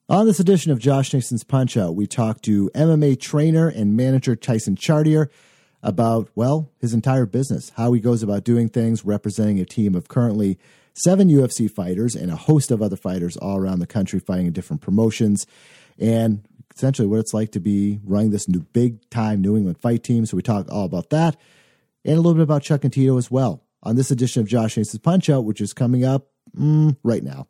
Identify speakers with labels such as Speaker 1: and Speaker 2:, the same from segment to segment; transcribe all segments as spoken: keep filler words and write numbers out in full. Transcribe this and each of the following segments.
Speaker 1: On this edition of Josh Nason's Punch-Out, we talk to M M A trainer and manager Tyson Chartier about, well, his entire business, how he goes about doing things, representing a team of currently seven U F C fighters and a host of other fighters all around the country fighting in different promotions, and essentially what it's like to be running this new big-time New England fight team. So we talk all about that and a little bit about Chuck and Tito as well on this edition of Josh Nason's Punch-Out, which is coming up mm, right now.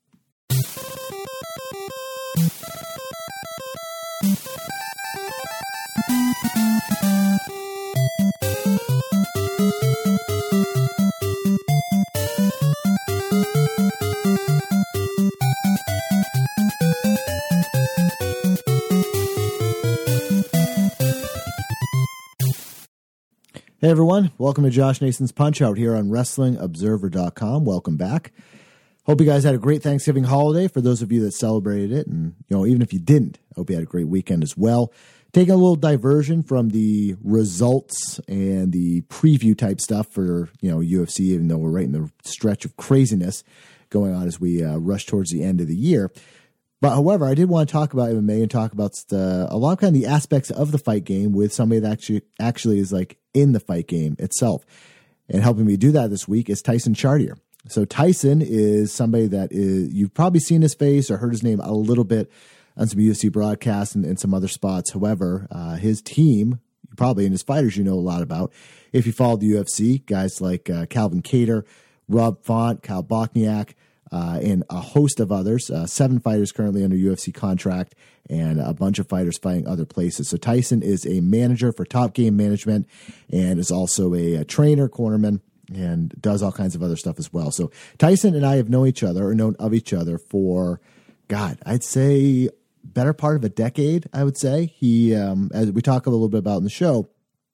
Speaker 1: Hey everyone, welcome to Josh Nason's Punch-Out here on Wrestling Observer dot com. Welcome back. Hope you guys had a great Thanksgiving holiday for those of you that celebrated it. And, you know, even if you didn't, I hope you had a great weekend as well. Taking a little diversion from the results and the preview type stuff for, you know, U F C, even though we're right in the stretch of craziness going on as we uh, rush towards the end of the year. But however, I did want to talk about M M A and talk about the, a lot of kind of the aspects of the fight game with somebody that actually actually is like in the fight game itself. And helping me do that this week is Tyson Chartier. So Tyson is somebody that is, you've probably seen his face or heard his name a little bit on some U F C broadcasts and, and some other spots. However, uh, his team, probably, and his fighters you know a lot about. If you followed the U F C, guys like uh, Calvin Kattar, Rob Font, Kyle Bochniak, Uh, and a host of others, uh, seven fighters currently under U F C contract, and a bunch of fighters fighting other places. So Tyson is a manager for Top Game Management and is also a, a trainer, cornerman, and does all kinds of other stuff as well. So Tyson and I have known each other, or known of each other for, God, I'd say better part of a decade, I would say. He, um, as we talk a little bit about in the show,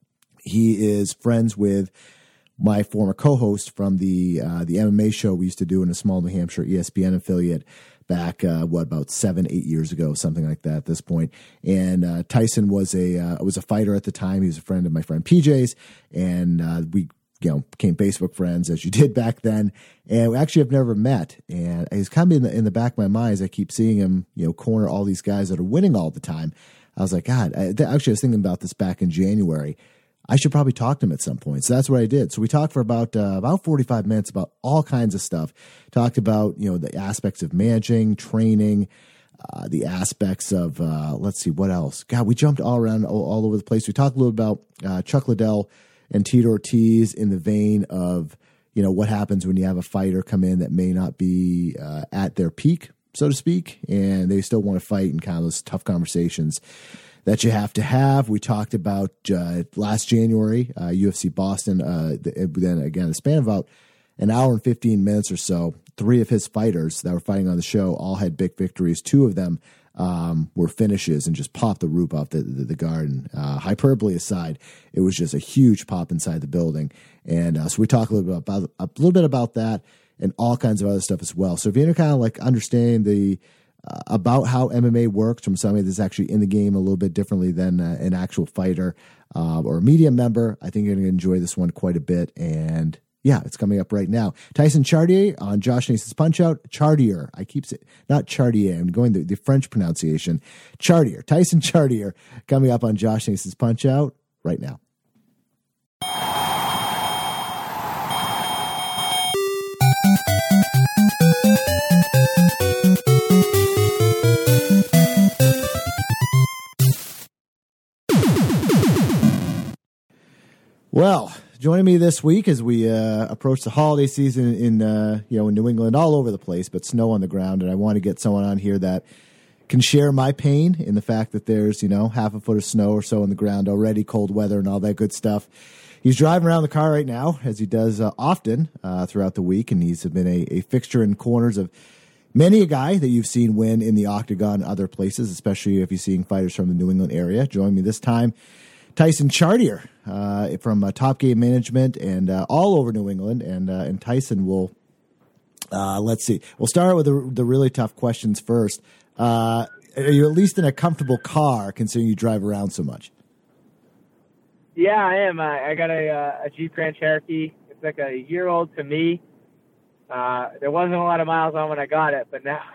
Speaker 1: he is friends with my former co-host from the uh, the M M A show we used to do in a small New Hampshire E S P N affiliate back, uh, what, about seven, eight years ago, something like that at this point. And uh, Tyson was a uh, was a fighter at the time. He was a friend of my friend P J's, and uh, we you know became Facebook friends, as you did back then. And we actually have never met. And he's kind of in the, in the back of my mind as I keep seeing him, you know, corner all these guys that are winning all the time. I was like, God, I, actually I was thinking about this back in January. I should probably talk to him at some point. So that's what I did. So we talked for about uh, about forty-five minutes about all kinds of stuff. Talked about, you know, the aspects of managing, training, uh, the aspects of, uh, let's see, what else? God, we jumped all around, all, all over the place. We talked a little about uh, Chuck Liddell and Tito Ortiz in the vein of, you know, what happens when you have a fighter come in that may not be uh, at their peak, so to speak, and they still want to fight, and kind of those tough conversations that you have to have. We talked about uh, last January, uh, U F C Boston. Uh, then again, a span of about an hour and fifteen minutes or so, three of his fighters that were fighting on the show all had big victories. Two of them um, were finishes and just popped the roof off the, the, the garden. Uh, hyperbole aside, it was just a huge pop inside the building. And uh, so we talked a little bit about a little bit about that and all kinds of other stuff as well. So if you're kind of like understanding the Uh, about how M M A works from somebody that's actually in the game a little bit differently than uh, an actual fighter uh, or a media member, I think you're going to enjoy this one quite a bit. And yeah, it's coming up right now. Tyson Chartier on Josh Nason's Punch-Out. Chartier. I keep saying, not Chartier. I'm going the, the French pronunciation. Chartier. Tyson Chartier coming up on Josh Nason's Punch-Out right now. Well, joining me this week as we uh, approach the holiday season in uh, you know in New England, all over the place, but snow on the ground, and I want to get someone on here that can share my pain in the fact that there's you know half a foot of snow or so on the ground already, cold weather and all that good stuff. He's driving around the car right now, as he does uh, often uh, throughout the week, and he's been a, a fixture in corners of many a guy that you've seen win in the Octagon and other places, especially if you're seeing fighters from the New England area. Joining me this time, Tyson Chartier uh, from uh, Top Game Management and uh, all over New England. And uh, and Tyson will, uh, let's see, we'll start with the, the really tough questions first. Uh, are you at least in a comfortable car considering you drive around so much?
Speaker 2: Yeah, I am. I, I got a, uh, a Jeep Grand Cherokee. It's like a year old to me. Uh, there wasn't a lot of miles on when I got it, but now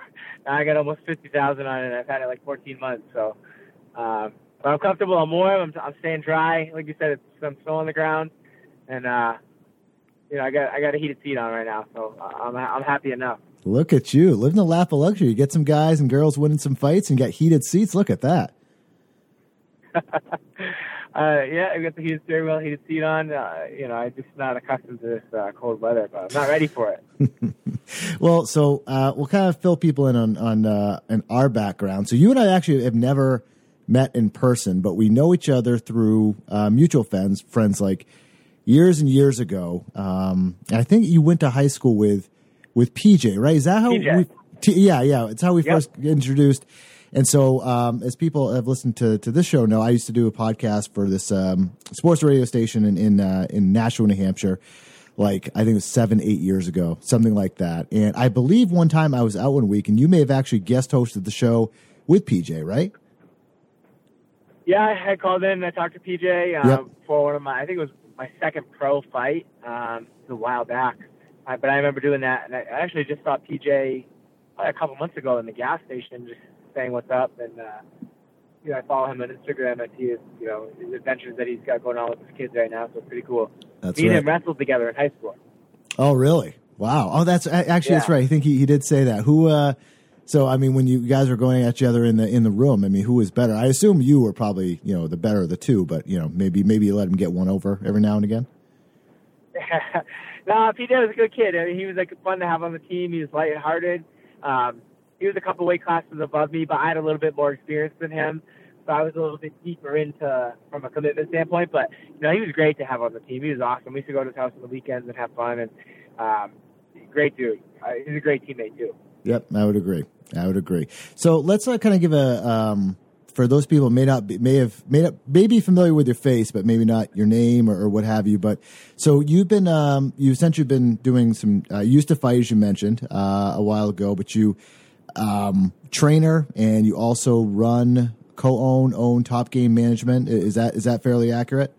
Speaker 2: I got almost fifty thousand on it. I've had it like fourteen months. So, um, but I'm comfortable. I'm warm. I'm, I'm staying dry. Like you said, it's some snow on the ground, and uh, you know, I got I got a heated seat on right now, so I'm I'm happy enough.
Speaker 1: Look at you, living the lap of luxury. You get some guys and girls winning some fights and got heated seats. Look at that.
Speaker 2: uh, yeah, I got the heated steering wheel, heated seat on. Uh, you know, I'm just not accustomed to this uh, cold weather, but I'm not ready for it.
Speaker 1: Well, so uh, we'll kind of fill people in on on uh, in our background. So you and I actually have never met in person, but we know each other through uh, mutual friends, friends like years and years ago. Um, and I think you went to high school with with P J, right? Is that how?
Speaker 2: P J.
Speaker 1: We, t- yeah, yeah. It's how we
Speaker 2: Yep.
Speaker 1: first introduced. And so, um, as people have listened to, to this show know, I used to do a podcast for this um, sports radio station in in, uh, in Nashua, New Hampshire, like I think it was seven, eight years ago, something like that. And I believe one time I was out one week, and you may have actually guest hosted the show with P J, right?
Speaker 2: Yeah, I called in and I talked to P J um,
Speaker 1: Yep.
Speaker 2: for one of my, I think it was my second pro fight um, a while back. Uh, but I remember doing that, and I actually just saw P J probably a couple months ago in the gas station, just saying what's up. And uh, you know, I follow him on Instagram. I see his, you know, his adventures that he's got going on with his kids right now. So it's pretty cool.
Speaker 1: That's
Speaker 2: Me and
Speaker 1: right.
Speaker 2: him wrestled together in high school.
Speaker 1: Oh, really? Wow. Oh, that's actually
Speaker 2: Yeah.
Speaker 1: that's right. I think he, he did say that. Who? Uh, so I mean, when you guys were going at each other in the in the room, I mean, who was better? I assume you were probably you know the better of the two, but you know maybe maybe you let him get one over every now and again.
Speaker 2: No, P J was a good kid. I mean, he was like fun to have on the team. He was lighthearted. Um, he was a couple weight classes above me, but I had a little bit more experience than him, so I was a little bit deeper into from a commitment standpoint. But you know, he was great to have on the team. He was awesome. We used to go to his house on the weekends and have fun. And um, great dude. Uh, he's a great teammate too.
Speaker 1: Yep, I would agree. I would agree. So let's uh, kind of give a um, for those people who may not be, may have may not may be familiar with your face, but maybe not your name or, or what have you. But so you've been um, you essentially been doing some uh, you used to fight, as you mentioned uh, a while ago, but you um, trainer and you also run, co-own, own Top Game Management. Is that is that fairly accurate?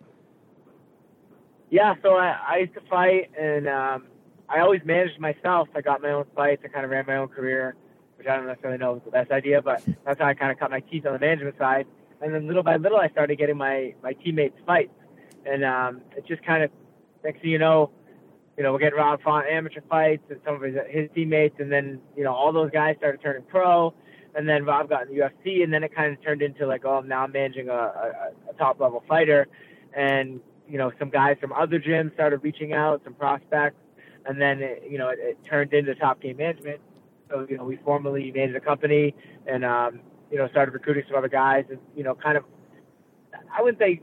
Speaker 2: Yeah. So I, I used to fight, and um, I always managed myself. I got my own fights. I kind of ran my own career, which I don't necessarily know was the best idea, but that's how I kind of cut my teeth on the management side. And then little by little, I started getting my, my teammates fights. And um, it just kind of, next thing you know, you know, we're getting Rob Font amateur fights and some of his, his teammates. And then, you know, all those guys started turning pro. And then Rob got in the U F C. And then it kind of turned into like, oh, now I'm managing a, a, a top-level fighter. And, you know, some guys from other gyms started reaching out, some prospects. And then, it, you know, it, it turned into Top Game Management. So, you know, we formally managed a company and, um, you know, started recruiting some other guys and, you know, kind of, I wouldn't say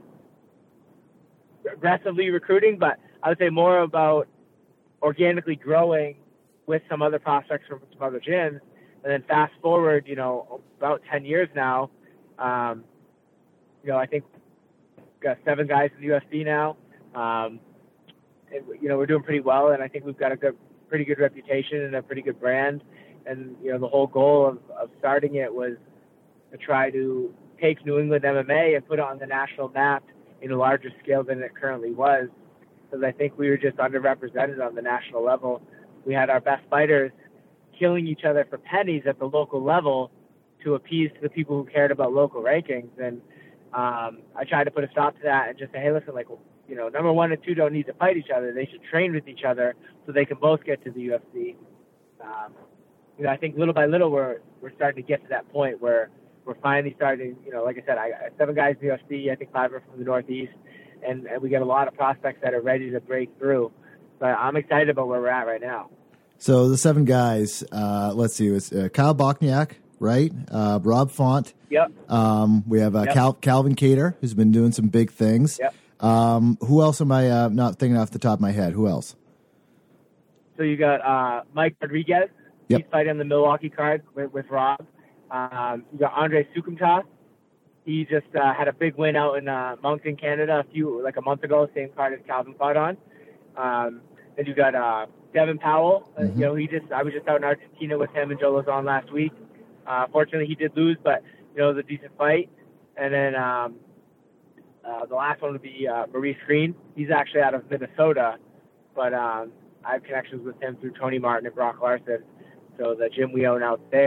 Speaker 2: aggressively recruiting, but I would say more about organically growing with some other prospects from some other gyms. And then fast forward, you know, about ten years now, um, you know, I think we've got seven guys in the U F C now. Um, and, you know, we're doing pretty well, and I think we've got a good, pretty good reputation and a pretty good brand. And, you know, the whole goal of, of starting it was to try to take New England M M A and put it on the national map in a larger scale than it currently was. Because I think we were just underrepresented on the national level. We had our best fighters killing each other for pennies at the local level to appease the people who cared about local rankings. And um, I tried to put a stop to that and just say, hey, listen, like, you know, number one and two don't need to fight each other. They should train with each other so they can both get to the U F C. Um, you know, I think little by little we're we're starting to get to that point where we're finally starting, you know, like I said, I got seven guys in the U F C. I think five are from the Northeast. And, and we get a lot of prospects that are ready to break through. But I'm excited about where we're at right now.
Speaker 1: So the seven guys, uh, let's see, it's uh, Kyle Bochniak, right? Uh, Rob Font.
Speaker 2: Yep.
Speaker 1: Um, we have uh,
Speaker 2: Yep.
Speaker 1: Cal- Calvin Cater, who's been doing some big things.
Speaker 2: Yep.
Speaker 1: Um, who else am I uh, not thinking off the top of my head? Who else?
Speaker 2: So you got uh, Mike Rodriguez.
Speaker 1: Yep.
Speaker 2: He's fighting on the Milwaukee card with, with Rob. Um, you got Andre Sukumtas. He just uh, had a big win out in uh, Moncton, Canada, a few like a month ago. Same card as Calvin fought on. Um, then you got uh, Devin Powell. Uh,
Speaker 1: Mm-hmm.
Speaker 2: you know, he just I was just out in Argentina with him and Joe Lozon last week. Uh, fortunately, he did lose, but you know, it was a decent fight. And then um, uh, the last one would be uh, Maurice Green. He's actually out of Minnesota, but um, I have connections with him through Tony Martin and Brock Larson. So the gym we own out there, he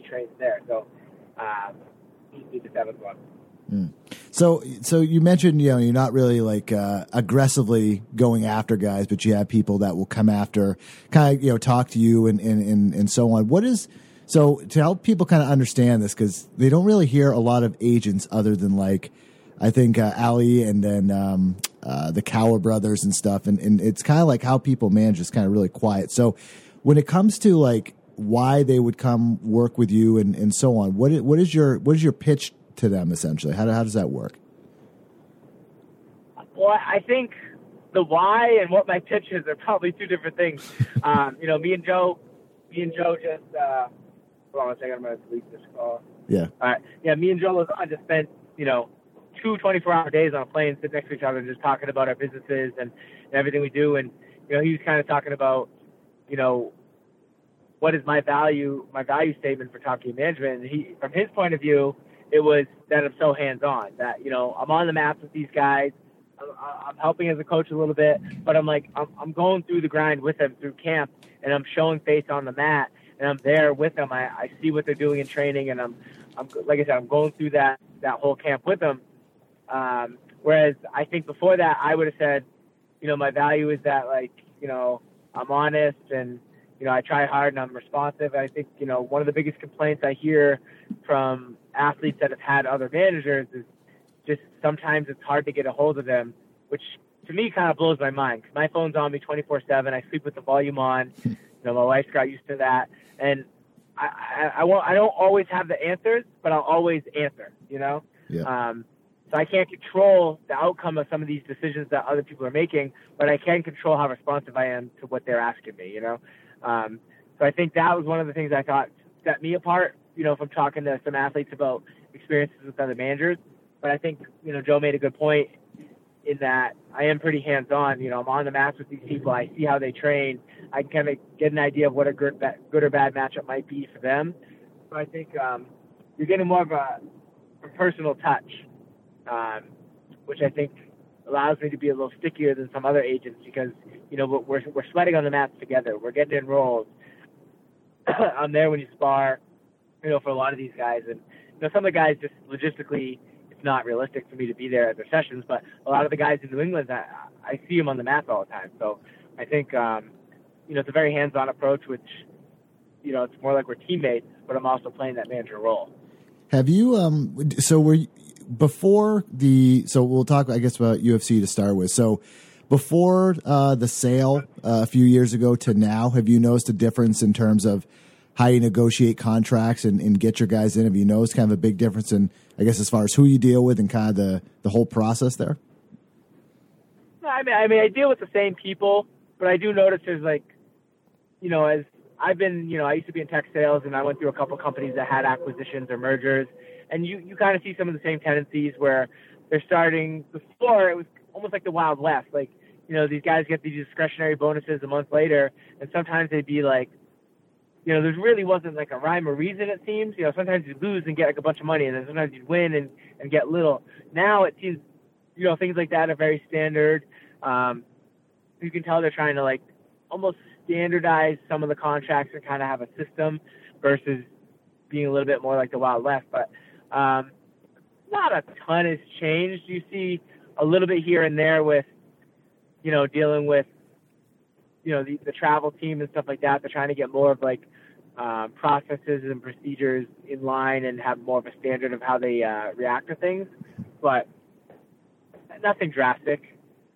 Speaker 2: trains there. So um, he's the seventh one.
Speaker 1: Mm. So, so you mentioned, you know, you're not really like uh, aggressively going after guys, but you have people that will come after, kind of, you know, talk to you and, and, and, and so on. What is, so to help people kind of understand this, because they don't really hear a lot of agents other than like, I think uh, Ali and then um, uh, the Cower brothers and stuff. And, and it's kind of like how people manage is kind of really quiet. So when it comes to like why they would come work with you and, and so on, what is, what is your, what is your pitch to them essentially? How, how does that work?
Speaker 2: Well, I think the why and what my pitch is are probably two different things. um, you know, me and Joe, me and Joe just, uh, hold on a second, I'm going to delete this call.
Speaker 1: Yeah.
Speaker 2: All right. Yeah, me and Joe Lauzon just spent, you know, two twenty-four hour days on a plane, sitting next to each other, just talking about our businesses and, and everything we do. And, you know, he was kind of talking about, you know, what is my value, my value statement for Top Gear Management. And he, from his point of view, it was that I'm so hands-on, that, you know, I'm on the mats with these guys. I'm helping as a coach a little bit, but I'm like, I'm, I'm going through the grind with them through camp, and I'm showing face on the mat, and I'm there with them. I, I see what they're doing in training, and I'm, I'm, like I said, I'm going through that, that whole camp with them. Um, whereas I think before that, I would have said, you know, my value is that, like, you know, I'm honest and, you know, I try hard and I'm responsive. I think, you know, one of the biggest complaints I hear from athletes that have had other managers is just sometimes it's hard to get a hold of them, which to me kind of blows my mind, because my phone's on me twenty-four seven. I sleep with the volume on. You know, my wife's got used to that. And I, I, I, won't, I don't always have the answers, but I'll always answer, you know?
Speaker 1: Yeah.
Speaker 2: Um, so I can't control the outcome of some of these decisions that other people are making, but I can control how responsive I am to what they're asking me, you know? Um, so I think that was one of the things I thought set me apart, you know, from talking to some athletes about experiences with other managers. But I think, you know, Joe made a good point in that I am pretty hands-on. You know, I'm on the mats with these people. I see how they train. I can kind of get an idea of what a good, good or bad matchup might be for them. So I think um, you're getting more of a, a personal touch, um, which I think allows me to be a little stickier than some other agents, because, you know, we're we're sweating on the mats together. We're getting in rolls. I'm there when you spar, you know, for a lot of these guys. And, you know, some of the guys just logistically, it's not realistic for me to be there at their sessions, but a lot of the guys in New England, I, I see them on the mats all the time. So I think, um, you know, it's a very hands-on approach, which, you know, it's more like we're teammates, but I'm also playing that manager role.
Speaker 1: Have you, um, so were you, before the, so we'll talk, I guess, about U F C to start with. So before uh, the sale uh, a few years ago to now, have you noticed a difference in terms of how you negotiate contracts and, and get your guys in? Have you noticed kind of a big difference in, I guess, as far as who you deal with and kind of the, the whole process there?
Speaker 2: I mean, I mean, I deal with the same people, but I do notice there's like, you know, as I've been, you know, I used to be in tech sales, and I went through a couple companies that had acquisitions or mergers, and you, you kind of see some of the same tendencies where they're starting, before it was almost like the Wild West. Like, you know, these guys get these discretionary bonuses a month later, and sometimes they'd be like, you know, there really wasn't like a rhyme or reason, it seems. You know, sometimes you'd lose and get like a bunch of money, and then sometimes you'd win and, and get little. Now it seems, you know, things like that are very standard. Um, you can tell they're trying to like almost standardize some of the contracts and kind of have a system versus being a little bit more like the Wild West. But um, not a ton has changed. You see a little bit here and there with, you know, dealing with, you know, the, the travel team and stuff like that. They're trying to get more of like um, processes and procedures in line and have more of a standard of how they uh, react to things, but nothing drastic.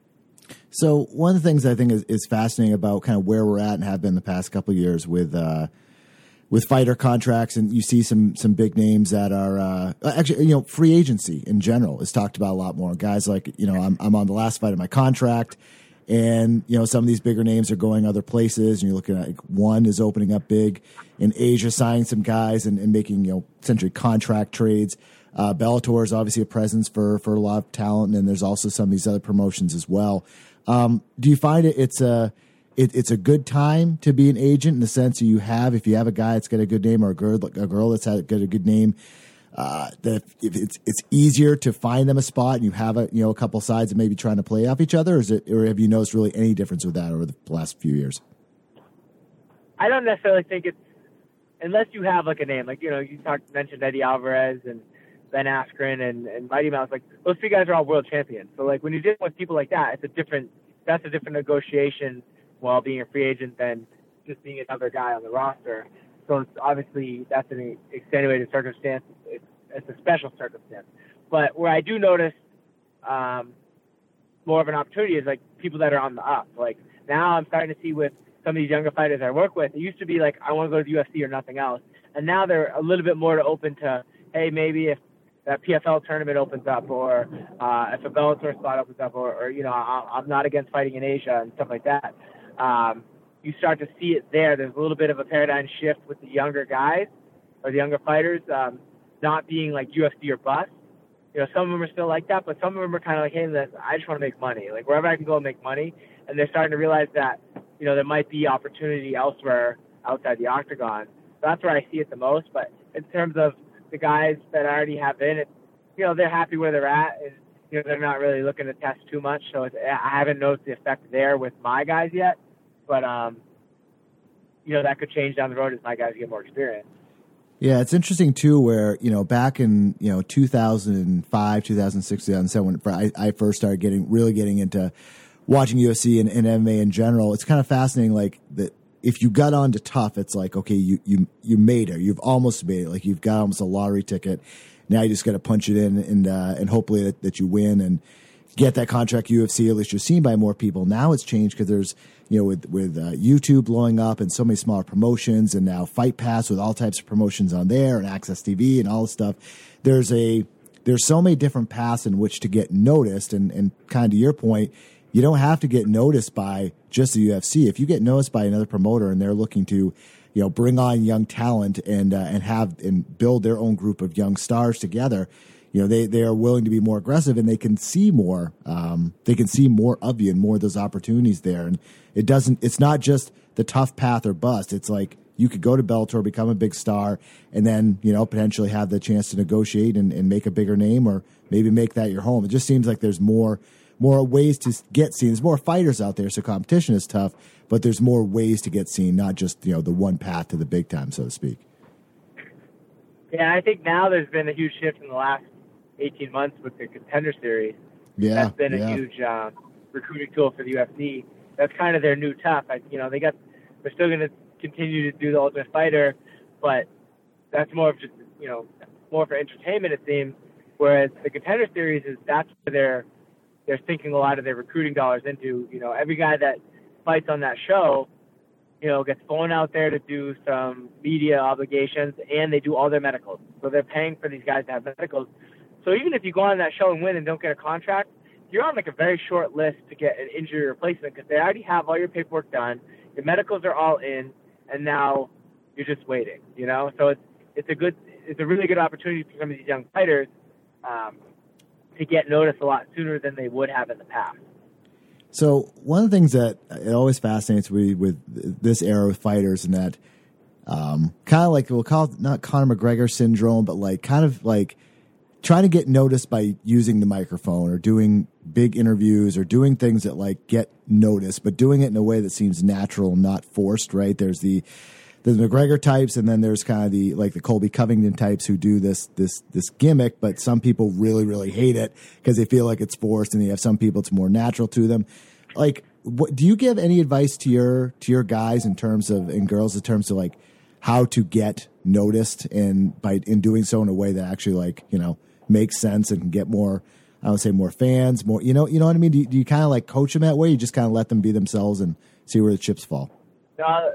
Speaker 1: So one of the things I think is, is fascinating about kind of where we're at and have been the past couple of years with uh, with fighter contracts, and you see some some big names that are uh, actually, you know, free agency in general is talked about a lot more. Guys like, you know, I'm I'm on the last fight of my contract, and you know, some of these bigger names are going other places, and you're looking at like, one is opening up big in Asia, signing some guys and, and making, you know, essentially contract trades. Uh, Bellator is obviously a presence for for a lot of talent, and there's also some of these other promotions as well. Um, do you find it it's a it, it's a good time to be an agent in the sense that you have, if you have a guy that's got a good name or a girl a girl that's had got a good name, uh, that if it's it's easier to find them a spot, and you have a you know a couple sides that maybe trying to play off each other, or is it, or have you noticed really any difference with that over the last few years?
Speaker 2: I don't necessarily think it's unless you have like a name, like, you know, you talked, mentioned Eddie Alvarez and Ben Askren and, and Mighty Mouse, like those three guys are all world champions. So like when you're dealing with people like that, it's a different, that's a different negotiation while being a free agent than just being another guy on the roster. So it's obviously that's an extenuated circumstance. It's, it's a special circumstance. But where I do notice um, more of an opportunity is like people that are on the up. Like now I'm starting to see with some of these younger fighters I work with, it used to be like, I want to go to the U F C or nothing else. And now they're a little bit more open to, hey, maybe if that P F L tournament opens up, or uh, if a Bellator spot opens up, or, or you know, I, I'm not against fighting in Asia and stuff like that. Um, you start to see it there. There's a little bit of a paradigm shift with the younger guys or the younger fighters um, not being like U F C or bust. You know, some of them are still like that, but some of them are kind of like, hey, I just want to make money. Like wherever I can go and make money. And they're starting to realize that, you know, there might be opportunity elsewhere outside the octagon. So that's where I see it the most. But in terms of the guys that I already have in it, you know, they're happy where they're at, and you know, they're not really looking to test too much. So it's, I haven't noticed the effect there with my guys yet, but um, you know, that could change down the road as my guys get more experience.
Speaker 1: Yeah, it's interesting too. Where you know, back in you know two thousand five, two thousand six, two thousand seven, when I, I first started getting really getting into watching U F C and, and M M A in general, it's kind of fascinating. Like that. If you got on to Tough, it's like, okay, you, you, you made it. You've almost made it. Like you've got almost a lottery ticket. Now you just got to punch it in and, uh, and hopefully that, that you win and get that contract U F C. At least you're seen by more people. Now it's changed because there's, you know, with, with, uh, YouTube blowing up and so many smaller promotions, and now Fight Pass with all types of promotions on there and Access T V and all this stuff. There's a, there's so many different paths in which to get noticed. And, and kind of to your point, you don't have to get noticed by just the U F C. If you get noticed by another promoter and they're looking to, you know, bring on young talent and uh, and have and build their own group of young stars together, you know, they, they are willing to be more aggressive, and they can see more. Um, they can see more of you and more of those opportunities there. And it doesn't. It's not just the tough path or bust. It's like you could go to Bellator, become a big star, and then you know potentially have the chance to negotiate and, and make a bigger name, or maybe make that your home. It just seems like there's more. More ways to get seen. There's more fighters out there, so competition is tough, but there's more ways to get seen, not just, you know, the one path to the big time, so to speak.
Speaker 2: Yeah, I think now there's been a huge shift in the last eighteen months with the Contender Series.
Speaker 1: Yeah,
Speaker 2: that's been
Speaker 1: yeah.
Speaker 2: a huge uh, recruiting tool for the U F C. That's kind of their new Tough. I, you know, they got they're still going to continue to do the Ultimate Fighter, but that's more of just, you know, more for entertainment, it seems. Whereas the Contender Series is that's where they're they're sinking a lot of their recruiting dollars into. You know, every guy that fights on that show, you know, gets flown out there to do some media obligations, and they do all their medicals. So they're paying for these guys to have medicals. So even if you go on that show and win and don't get a contract, you're on like a very short list to get an injury replacement because they already have all your paperwork done. Your medicals are all in, and now you're just waiting, you know? So it's, it's a good, it's a really good opportunity for some of these young fighters um, to get noticed a lot sooner than they would have in the past.
Speaker 1: So one of the things that it always fascinates me with this era of fighters, and that um, kind of like, we'll call it not Conor McGregor syndrome, but like kind of like trying to get noticed by using the microphone or doing big interviews or doing things that like get noticed, but doing it in a way that seems natural, not forced, right? There's the There's McGregor types, and then there's kind of the like the Colby Covington types who do this this this gimmick, but some people really really hate it because they feel like it's forced, and you have some people it's more natural to them. Like, what, do you give any advice to your to your guys in terms of and girls in terms of like how to get noticed and by in doing so in a way that actually like you know makes sense and can get more, I would say more fans, more you know you know what I mean? Do you, do you kind of like coach them that way? You just kind of let them be themselves and see where the chips fall.
Speaker 2: Uh,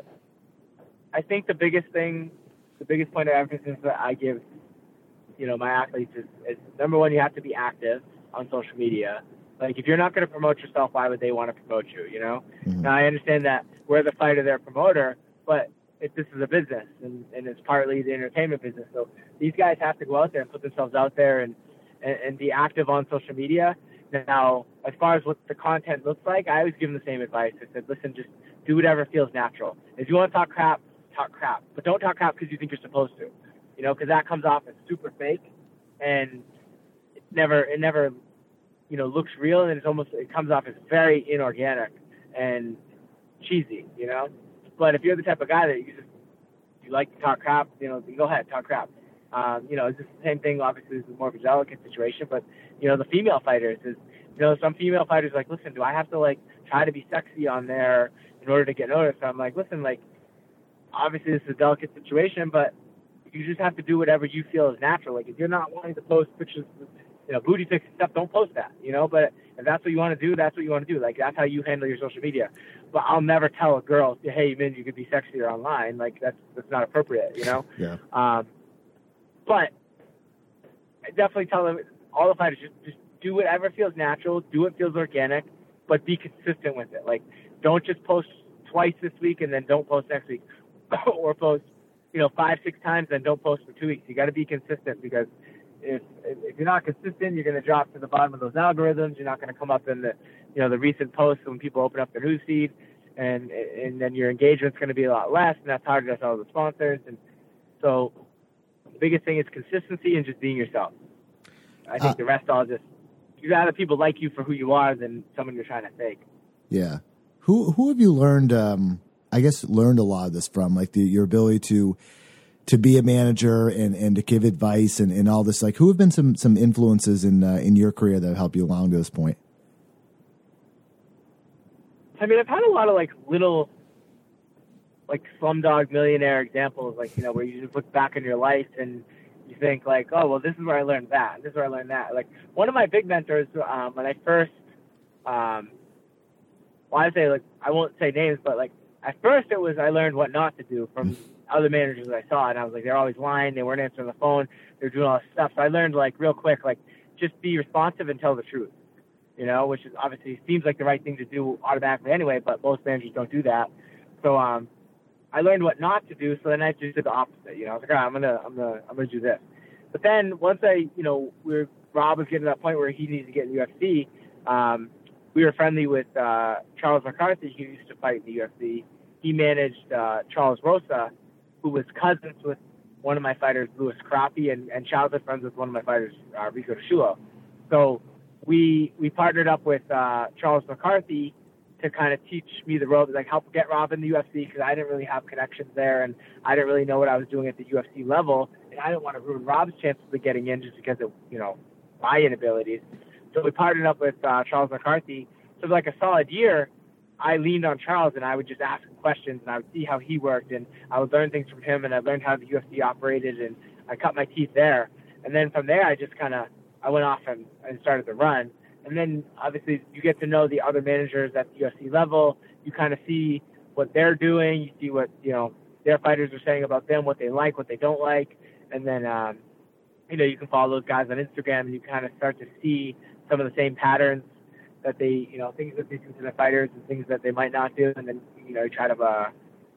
Speaker 2: I think the biggest thing, the biggest point of emphasis that I give, you know, my athletes is, is number one, you have to be active on social media. Like, if you're not going to promote yourself, why would they want to promote you, you know? Mm-hmm. Now, I understand that we're the fighter, they're a promoter, but if this is a business, and, and it's partly the entertainment business. So these guys have to go out there and put themselves out there and, and, and be active on social media. Now, as far as what the content looks like, I always give them the same advice. I said, listen, just do whatever feels natural. If you want to talk crap, talk crap, but don't talk crap because you think you're supposed to, you know, because that comes off as super fake, and it never, it never, you know, looks real, and it's almost, it comes off as very inorganic and cheesy, you know. But if you're the type of guy that you just you like to talk crap, you know, go ahead, talk crap. Um, you know, it's just the same thing. Obviously, this is more of a delicate situation, but you know, the female fighters is, you know, some female fighters are like, listen, do I have to like try to be sexy on there in order to get noticed? So I'm like, listen, like, obviously this is a delicate situation, but you just have to do whatever you feel is natural. Like, if you're not wanting to post pictures, you know, booty pics and stuff, don't post that, you know, but if that's what you want to do, that's what you want to do. Like, that's how you handle your social media. But I'll never tell a girl, hey, man, you could be sexier online. Like, that's, that's not appropriate, you know?
Speaker 1: Yeah.
Speaker 2: Um, but I definitely tell them, all the fighters, just, just do whatever feels natural, do what feels organic, but be consistent with it. Like, don't just post twice this week and then don't post next week, or post, you know, five, six times and don't post for two weeks. You got to be consistent, because if if you're not consistent, you're going to drop to the bottom of those algorithms. You're not going to come up in the, you know, the recent posts when people open up their news feed, and and then your engagement's going to be a lot less, and that's harder to sell the sponsors. And so the biggest thing is consistency and just being yourself. I think uh, the rest all just, you'd rather people like you for who you are than someone you're trying to fake.
Speaker 1: Yeah. Who who have you learned, um, I guess, learned a lot of this from? Like the, your ability to to be a manager and, and to give advice and, and all this. Like, who have been some some influences in uh, in your career that have helped you along to this point?
Speaker 2: I mean, I've had a lot of like little, like Slumdog Millionaire examples, like, you know, where you just look back in your life and you think like, oh, well, this is where I learned that. This is where I learned that. Like, one of my big mentors, um, when I first, um, well, I say, like, I won't say names, but like at first it was, I learned what not to do from other managers that I saw. And I was like, they're always lying. They weren't answering the phone. They're doing all this stuff. So I learned like real quick, like, just be responsive and tell the truth, you know, which is obviously seems like the right thing to do automatically anyway, but most managers don't do that. So, um, I learned what not to do, so then I just did the opposite. You know, I was like, all right, I'm gonna, I'm gonna, I'm gonna do this. But then once I, you know, we were, Rob was getting to that point where he needed to get in the U F C. Um, we were friendly with uh, Charles McCarthy, who used to fight in the U F C. He managed uh, Charles Rosa, who was cousins with one of my fighters, Louis Crappie, and, and childhood friends with one of my fighters, uh, Rico DeShulo. So we we partnered up with uh, Charles McCarthy to kind of teach me the road, like help get Rob in the U F C, because I didn't really have connections there, and I didn't really know what I was doing at the U F C level, and I didn't want to ruin Rob's chances of getting in just because of, you know, my inabilities. So we partnered up with uh, Charles McCarthy. So for like a solid year, I leaned on Charles, and I would just ask him questions, and I would see how he worked, and I would learn things from him, and I learned how the U F C operated, and I cut my teeth there. And then from there, I just kind of, I went off and, and started to run. And then, obviously, you get to know the other managers at the U F C level. You kind of see what they're doing. You see what, you know, their fighters are saying about them, what they like, what they don't like. And then, um, you know, you can follow those guys on Instagram, and you kind of start to see some of the same patterns that they, you know, things that they do to their fighters and things that they might not do. And then, you know, you try to, uh,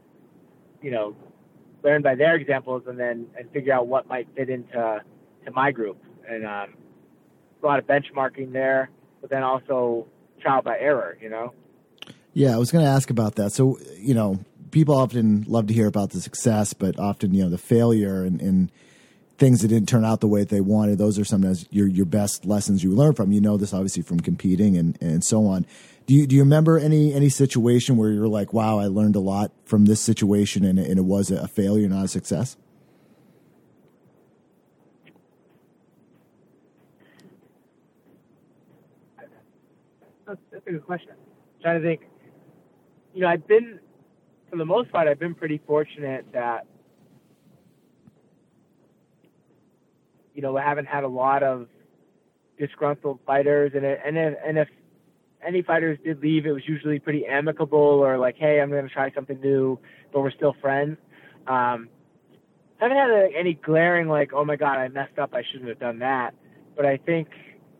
Speaker 2: you know, learn by their examples, and then and figure out what might fit into to my group. And um, a lot of benchmarking there, but then also trial by error, you know?
Speaker 1: Yeah, I was going to ask about that. So, you know, people often love to hear about the success, but often, you know, the failure and, and things that didn't turn out the way that they wanted, those are sometimes your your best lessons you learn from. You know this obviously from competing and, and so on. Do you do you remember any any situation where you're like, wow, I learned a lot from this situation, and, and it was a failure, not a success?
Speaker 2: That's, that's a good question. I'm trying to think. You know, I've been, for the most part, I've been pretty fortunate that, you know, I haven't had a lot of disgruntled fighters, and it, and if, and if any fighters did leave, it was usually pretty amicable, or like, hey, I'm going to try something new, but we're still friends. Um, I haven't had a, any glaring like, oh my God, I messed up, I shouldn't have done that. But I think,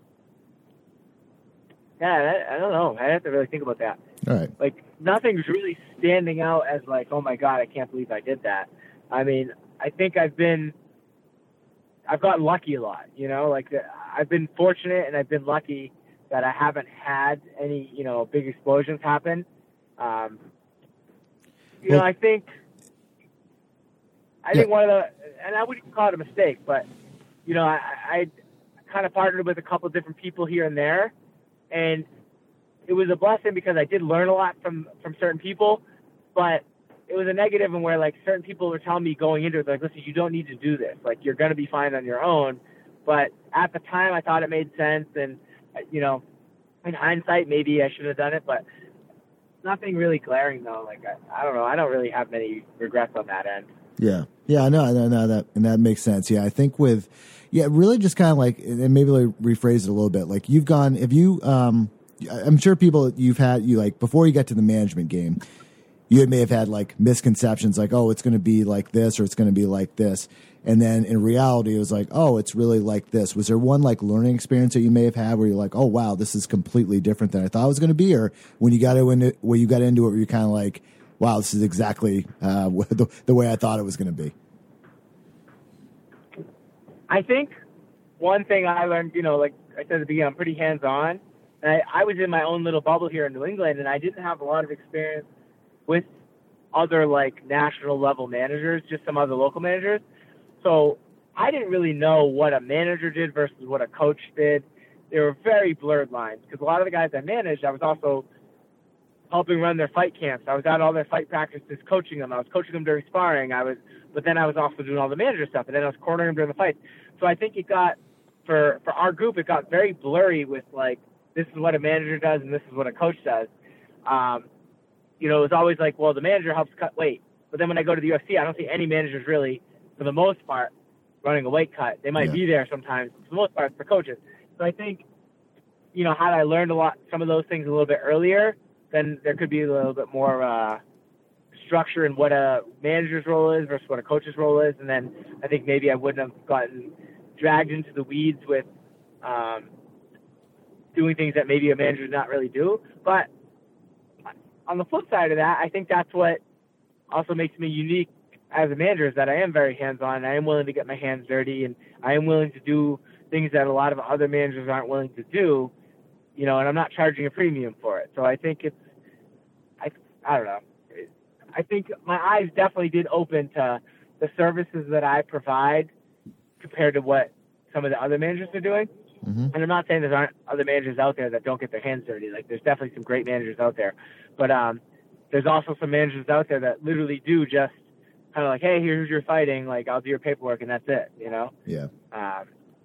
Speaker 2: yeah, I, I don't know. I have to really think about that.
Speaker 1: All right.
Speaker 2: Like, nothing's really standing out as like, oh my God, I can't believe I did that. I mean, I think I've been, I've gotten lucky a lot, you know, like I've been fortunate and I've been lucky that I haven't had any, you know, big explosions happen. Um, you well, know, I think, I yeah. think one of the, and I wouldn't call it a mistake, but, you know, I, I kind of partnered with a couple of different people here and there, and it was a blessing because I did learn a lot from, from certain people, but it was a negative in where like certain people were telling me going into it, like, listen, you don't need to do this. Like, you're going to be fine on your own. But at the time, I thought it made sense. And, you know, in hindsight, maybe I should have done it, but nothing really glaring though. Like, I, I don't know. I don't really have many regrets on that end.
Speaker 1: Yeah. Yeah, I know, I know that, and that makes sense. Yeah. I think with, yeah, really just kind of like, and maybe like rephrase it a little bit. Like you've gone, if you, um, I'm sure people you've had, you like, before you got to the management game, you may have had like misconceptions like, oh, it's going to be like this or it's going to be like this. And then in reality, it was like, oh, it's really like this. Was there one like learning experience that you may have had where you're like, oh, wow, this is completely different than I thought it was going to be? Or when you got into, when you got into it, were you kind of like, wow, this is exactly uh, the, the way I thought it was going to be?
Speaker 2: I think one thing I learned, you know, like I said at the beginning, I'm pretty hands-on. And I, I was in my own little bubble here in New England, and I didn't have a lot of experience with other like national level managers, just some other local managers. So I didn't really know what a manager did versus what a coach did. They were very blurred lines because a lot of the guys I managed, I was also helping run their fight camps. I was at all their fight practices, coaching them. I was coaching them during sparring. I was, but then I was also doing all the manager stuff, and then I was cornering them during the fights. So I think it got for for our group, it got very blurry with like, this is what a manager does and this is what a coach does. Um, you know, it was always like, well, the manager helps cut weight. But then when I go to the U F C, I don't see any managers really, for the most part, running a weight cut. They might yeah. be there sometimes. For the most part, it's for coaches. So I think, you know, had I learned a lot, some of those things a little bit earlier, then there could be a little bit more uh, structure in what a manager's role is versus what a coach's role is. And then I think maybe I wouldn't have gotten dragged into the weeds with um, doing things that maybe a manager does not really do. But on the flip side of that, I think that's what also makes me unique as a manager, is that I am very hands-on. I am willing to get my hands dirty, and I am willing to do things that a lot of other managers aren't willing to do, you know, and I'm not charging a premium for it. So I think it's, I, I don't know. I think my eyes definitely did open to the services that I provide compared to what some of the other managers are doing. Mm-hmm. And I'm not saying there aren't other managers out there that don't get their hands dirty. Like, there's definitely some great managers out there. But um, there's also some managers out there that literally do just kind of like, hey, here's your fighting. Like, I'll do your paperwork, and that's it, you know?
Speaker 1: Yeah.
Speaker 2: Um,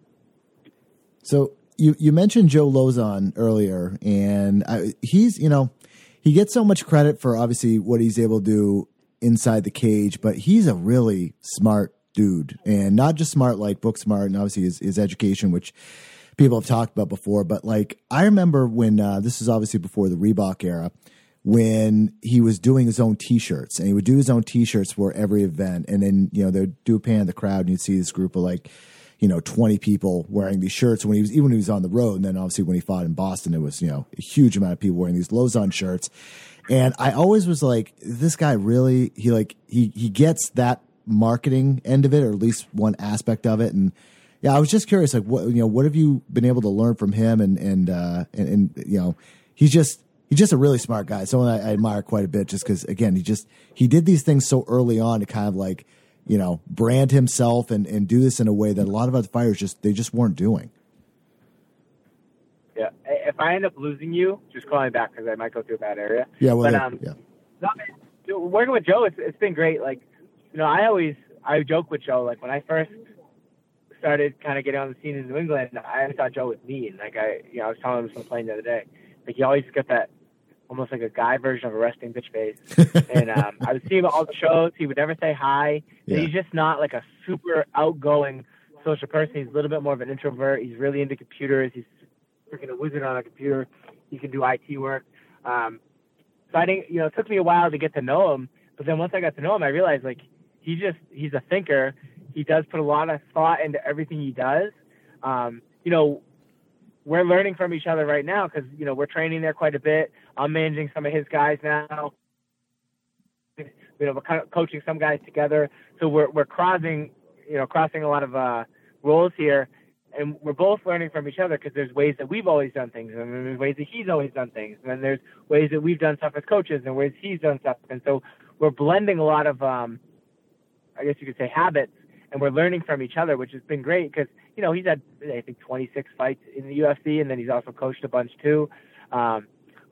Speaker 1: so you, you mentioned Joe Lauzon earlier, and I, he's, you know, he gets so much credit for obviously what he's able to do inside the cage, but he's a really smart dude, and not just smart like book smart, and obviously his, his education, which people have talked about before. But like, I remember when uh, this is obviously before the Reebok era, when he was doing his own T-shirts, and he would do his own T-shirts for every event, and then you know they'd do a pan of the crowd, and you'd see this group of like, you know, twenty people wearing these shirts when he was, even when he was on the road. And then obviously when he fought in Boston, it was, you know, a huge amount of people wearing these Lauzon shirts. And I always was like, this guy really, he like, he, he gets that marketing end of it, or at least one aspect of it. And yeah, I was just curious, like, what, you know, what have you been able to learn from him? And, and, uh, and, and you know, he's just, he's just a really smart guy. Someone I, I admire quite a bit, just because, again, he just, he did these things so early on to kind of like, you know, brand himself and, and do this in a way that a lot of other fighters just, they just weren't doing.
Speaker 2: Yeah. If I end up losing you, just call me back, because I might go through a bad area.
Speaker 1: Yeah. Well,
Speaker 2: but, um,
Speaker 1: yeah.
Speaker 2: No, working with Joe, it's, it's been great. Like, you know, I always, I joke with Joe, like when I first started kind of getting on the scene in New England, I always thought Joe was mean. Like I, you know, I was telling him this on the plane the other day, like he always got that almost like a guy version of a resting bitch face. And um, I would see him at all the shows. He would never say hi. Yeah. He's just not like a super outgoing social person. He's a little bit more of an introvert. He's really into computers. He's freaking a wizard on a computer. He can do I T work. Um, so I think, you know, it took me a while to get to know him. But then once I got to know him, I realized, like, he just, he's a thinker. He does put a lot of thought into everything he does. Um, you know, we're learning from each other right now because, you know, we're training there quite a bit. I'm managing some of his guys now. You know, we're kind of coaching some guys together. So we're we're crossing, you know, crossing a lot of uh, roles here. And we're both learning from each other because there's ways that we've always done things, and then there's ways that he's always done things. And then there's ways that we've done stuff as coaches and ways he's done stuff. And so we're blending a lot of, um, I guess you could say, habits, and we're learning from each other, which has been great because, you know, he's had, I think, twenty-six fights in the U F C, and then he's also coached a bunch too. Um,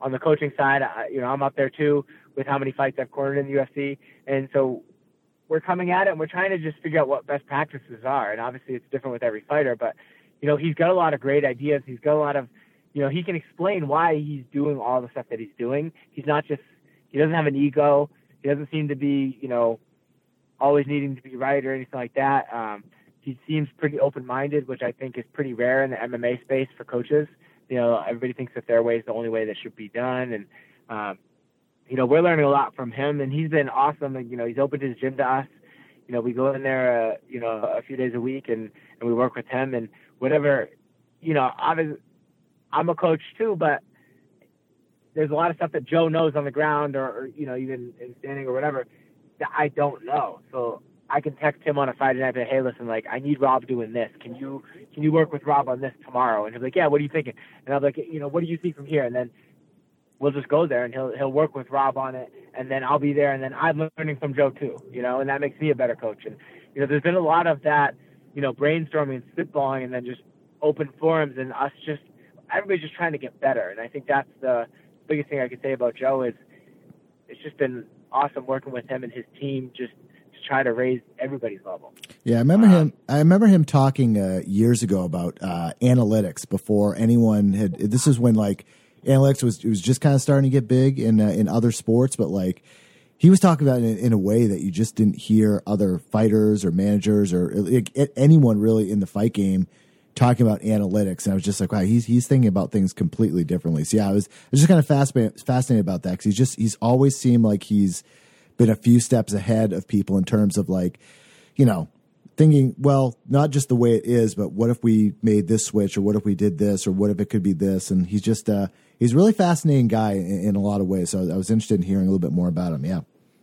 Speaker 2: on the coaching side, I, you know, I'm up there too with how many fights I've cornered in the U F C. And so we're coming at it and we're trying to just figure out what best practices are. And obviously it's different with every fighter, but, you know, he's got a lot of great ideas. He's got a lot of, you know, he can explain why he's doing all the stuff that he's doing. He's not just, he doesn't have an ego. He doesn't seem to be, you know, always needing to be right or anything like that. Um, he seems pretty open-minded, which I think is pretty rare in the M M A space for coaches. You know, everybody thinks that their way is the only way that should be done. And, um, you know, we're learning a lot from him, and he's been awesome. And, you know, he's opened his gym to us. You know, we go in there, uh, you know, a few days a week, and, and we work with him. And whatever, you know, obviously, I'm a coach too, but there's a lot of stuff that Joe knows on the ground or, or you know, even in standing or whatever that I don't know. So I can text him on a Friday night and say, hey, listen, like, I need Rob doing this. Can you can you work with Rob on this tomorrow? And he'll be like, yeah, what are you thinking? And I'll be like, you know, what do you see from here? And then we'll just go there and he'll he'll work with Rob on it, and then I'll be there, and then I'm learning from Joe too, you know, and that makes me a better coach. And, you know, there's been a lot of that, you know, brainstorming and spitballing and then just open forums and us just, everybody's just trying to get better. And I think that's the biggest thing I could say about Joe is it's just been awesome working with him and his team just to try to raise everybody's level.
Speaker 1: Yeah, I remember
Speaker 2: um,
Speaker 1: him. I remember him talking uh, years ago about uh, analytics before anyone had. This is when like analytics was it was just kind of starting to get big in uh, in other sports, but like he was talking about it in, in a way that you just didn't hear other fighters or managers or like, anyone really in the fight game talking about analytics. And I was just like, wow, he's he's thinking about things completely differently. So yeah, I was I was just kind of fascinated fascinated about that because he's just he's always seemed like he's been a few steps ahead of people in terms of like, you know, thinking, well, not just the way it is, but what if we made this switch, or what if we did this, or what if it could be this? And he's just uh, he's a really fascinating guy in, in a lot of ways. So I was interested in hearing a little bit more about him. Yeah.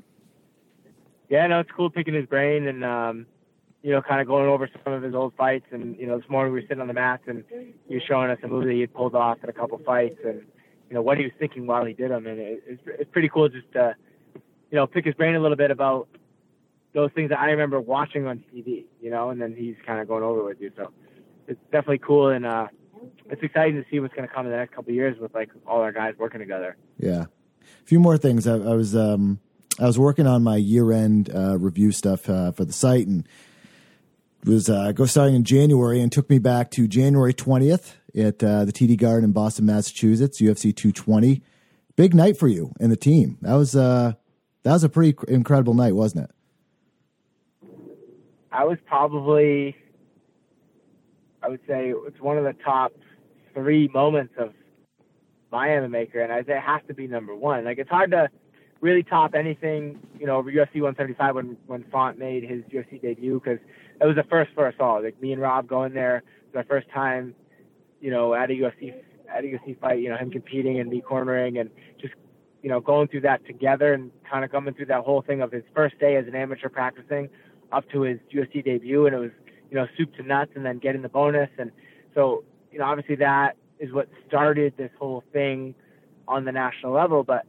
Speaker 2: Yeah, no, it's cool picking his brain and, um, you know, kind of going over some of his old fights. And, you know, this morning we were sitting on the mats and he was showing us a movie that he had pulled off in a couple fights and, you know, what he was thinking while he did them. And it, it's, it's pretty cool just to, you know, pick his brain a little bit about those things that I remember watching on T V, you know, and then he's kind of going over with you. So it's definitely cool. And uh, it's exciting to see what's going to come in the next couple of years with like all our guys working together.
Speaker 1: Yeah. A few more things. I, I was, um, I was working on my year end uh, review stuff uh, for the site, and it was uh, go starting in January, and took me back to January twentieth at uh, the T D Garden in Boston, Massachusetts, U F C two twenty. Big night for you and the team. That was uh, that was a pretty incredible night, wasn't it?
Speaker 2: I was probably, I would say it's one of the top three moments of my M M A career, and I'd say it has to be number one. Like, it's hard to really top anything, you know, over U F C one seventy-five when, when Font made his U F C debut, because it was the first for us all. Like, me and Rob going there, it was our first time, you know, at a U F C at a U F C fight, you know, him competing and me cornering, and just, you know, going through that together and kind of coming through that whole thing of his first day as an amateur practicing up to his U F C debut. And it was, you know, soup to nuts, and then getting the bonus. And so, you know, obviously that is what started this whole thing on the national level. But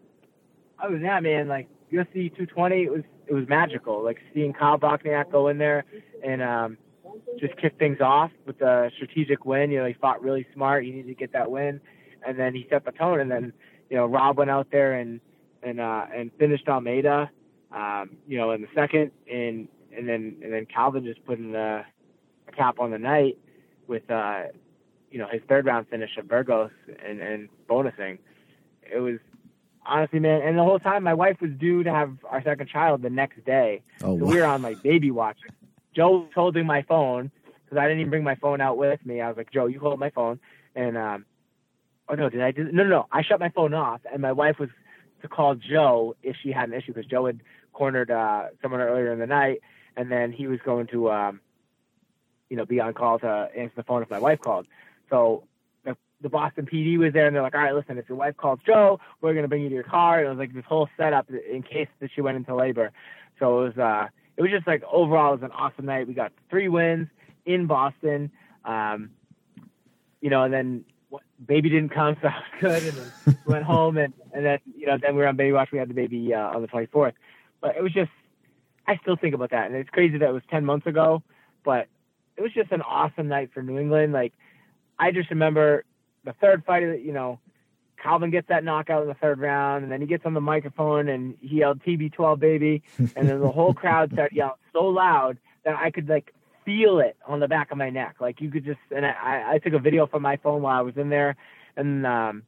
Speaker 2: other than that, man, like U F C two twenty, it was it was magical. Like seeing Kyle Bochniak go in there and um, just kick things off with a strategic win. You know, he fought really smart. He needed to get that win, and then he set the tone. And then, you know, Rob went out there and and uh, and finished Almeida, um, you know, in the second, and and then and then Calvin just put in a, a cap on the night with uh, you know, his third round finish of Burgos and and bonusing. It was. Honestly, man, and the whole time my wife was due to have our second child the next day.
Speaker 1: Oh,
Speaker 2: so
Speaker 1: wow.
Speaker 2: we were on like baby watch. Joe was holding my phone because I didn't even bring my phone out with me. I was like, Joe, you hold my phone. And, um, oh no, did I do? No, no, no. I shut my phone off, and my wife was to call Joe if she had an issue, because Joe had cornered uh, someone earlier in the night, and then he was going to, um, you know, be on call to answer the phone if my wife called. So the Boston P D was there, and they're like, all right, listen, if your wife calls Joe, we're going to bring you to your car. And it was like this whole setup in case that she went into labor. So it was, uh, it was just like, overall, it was an awesome night. We got three wins in Boston. Um, you know, and then baby didn't come, so that was good. And then went home, and, and then, you know, then we were on baby watch. We had the baby uh, on the twenty-fourth. But it was just, I still think about that. And it's crazy that it was ten months ago, but it was just an awesome night for New England. Like, I just remember the third fight, you know, Calvin gets that knockout in the third round, and then he gets on the microphone and he yelled T B twelve baby, and then the whole crowd started yelling so loud that I could like feel it on the back of my neck. Like you could just, and I, I took a video from my phone while I was in there, and um,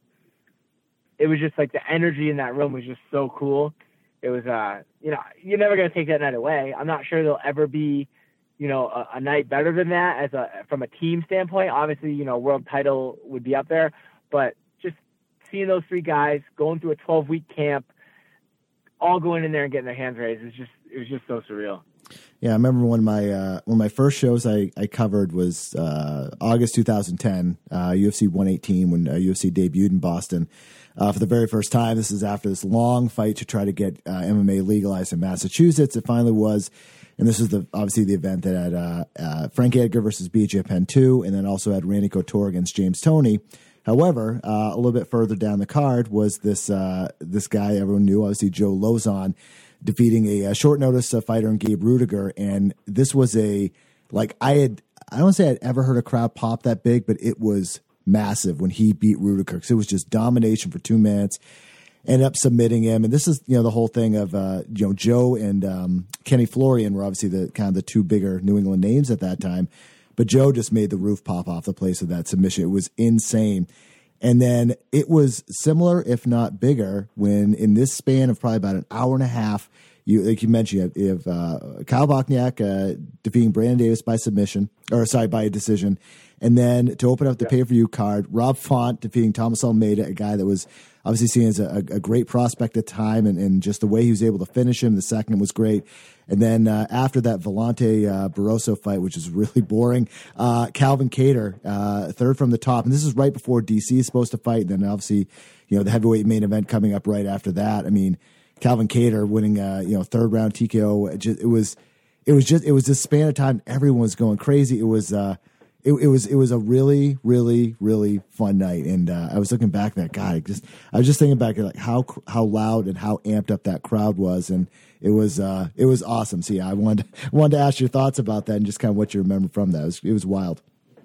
Speaker 2: it was just like the energy in that room was just so cool. It was, uh, you know, you're never going to take that night away. I'm not sure there'll ever be, you know, a, a night better than that as a, from a team standpoint. Obviously, you know, world title would be up there, but just seeing those three guys going through a twelve week camp, all going in there and getting their hands raised, it's just, it was just so surreal.
Speaker 1: Yeah, I remember one of my uh, one of my first shows I, I covered was uh, August two thousand ten, uh, U F C one eighteen, when uh, U F C debuted in Boston uh, for the very first time. This is after this long fight to try to get uh, M M A legalized in Massachusetts. It finally was, and this was the obviously the event that had uh, uh, Frank Edgar versus B J Penn two, and then also had Randy Couture against James Toney. However, uh, a little bit further down the card was this uh, this guy everyone knew, obviously Joe Lozon, defeating a, a short notice uh, fighter in Gabe Rudiger. And this was a, like I had, I don't say I'd ever heard a crowd pop that big, but it was massive when he beat Rudiger, because it was just domination for two minutes, ended up submitting him. And this is, you know, the whole thing of, uh, you know, Joe and um, Kenny Florian were obviously the kind of the two bigger New England names at that time, but Joe just made the roof pop off the place with that submission. It was insane. And then it was similar, if not bigger, when in this span of probably about an hour and a half, you like you mentioned, you have, you have uh, Kyle Bochniak uh, defeating Brandon Davis by submission, or sorry, by a decision. And then to open up the yeah. pay-per-view card, Rob Font defeating Thomas Almeida, a guy that was obviously seen as a, a great prospect at the time, and, and just the way he was able to finish him, the second was great. And then uh, after that Volante uh, Barroso fight, which is really boring, uh, Calvin Kattar, uh, third from the top. And this is right before D C is supposed to fight. And then obviously, you know, the heavyweight main event coming up right after that. I mean, Calvin Kattar winning, uh, you know, third round T K O. It, just, it was, it was just, it was this span of time. Everyone was going crazy. It was, uh, It, it was it was a really really really fun night, and uh, I was looking back at that. God, I just I was just thinking back at like how how loud and how amped up that crowd was, and it was uh, it was awesome. So yeah, I wanted wanted to ask your thoughts about that and just kind of what you remember from that. It was, it was wild.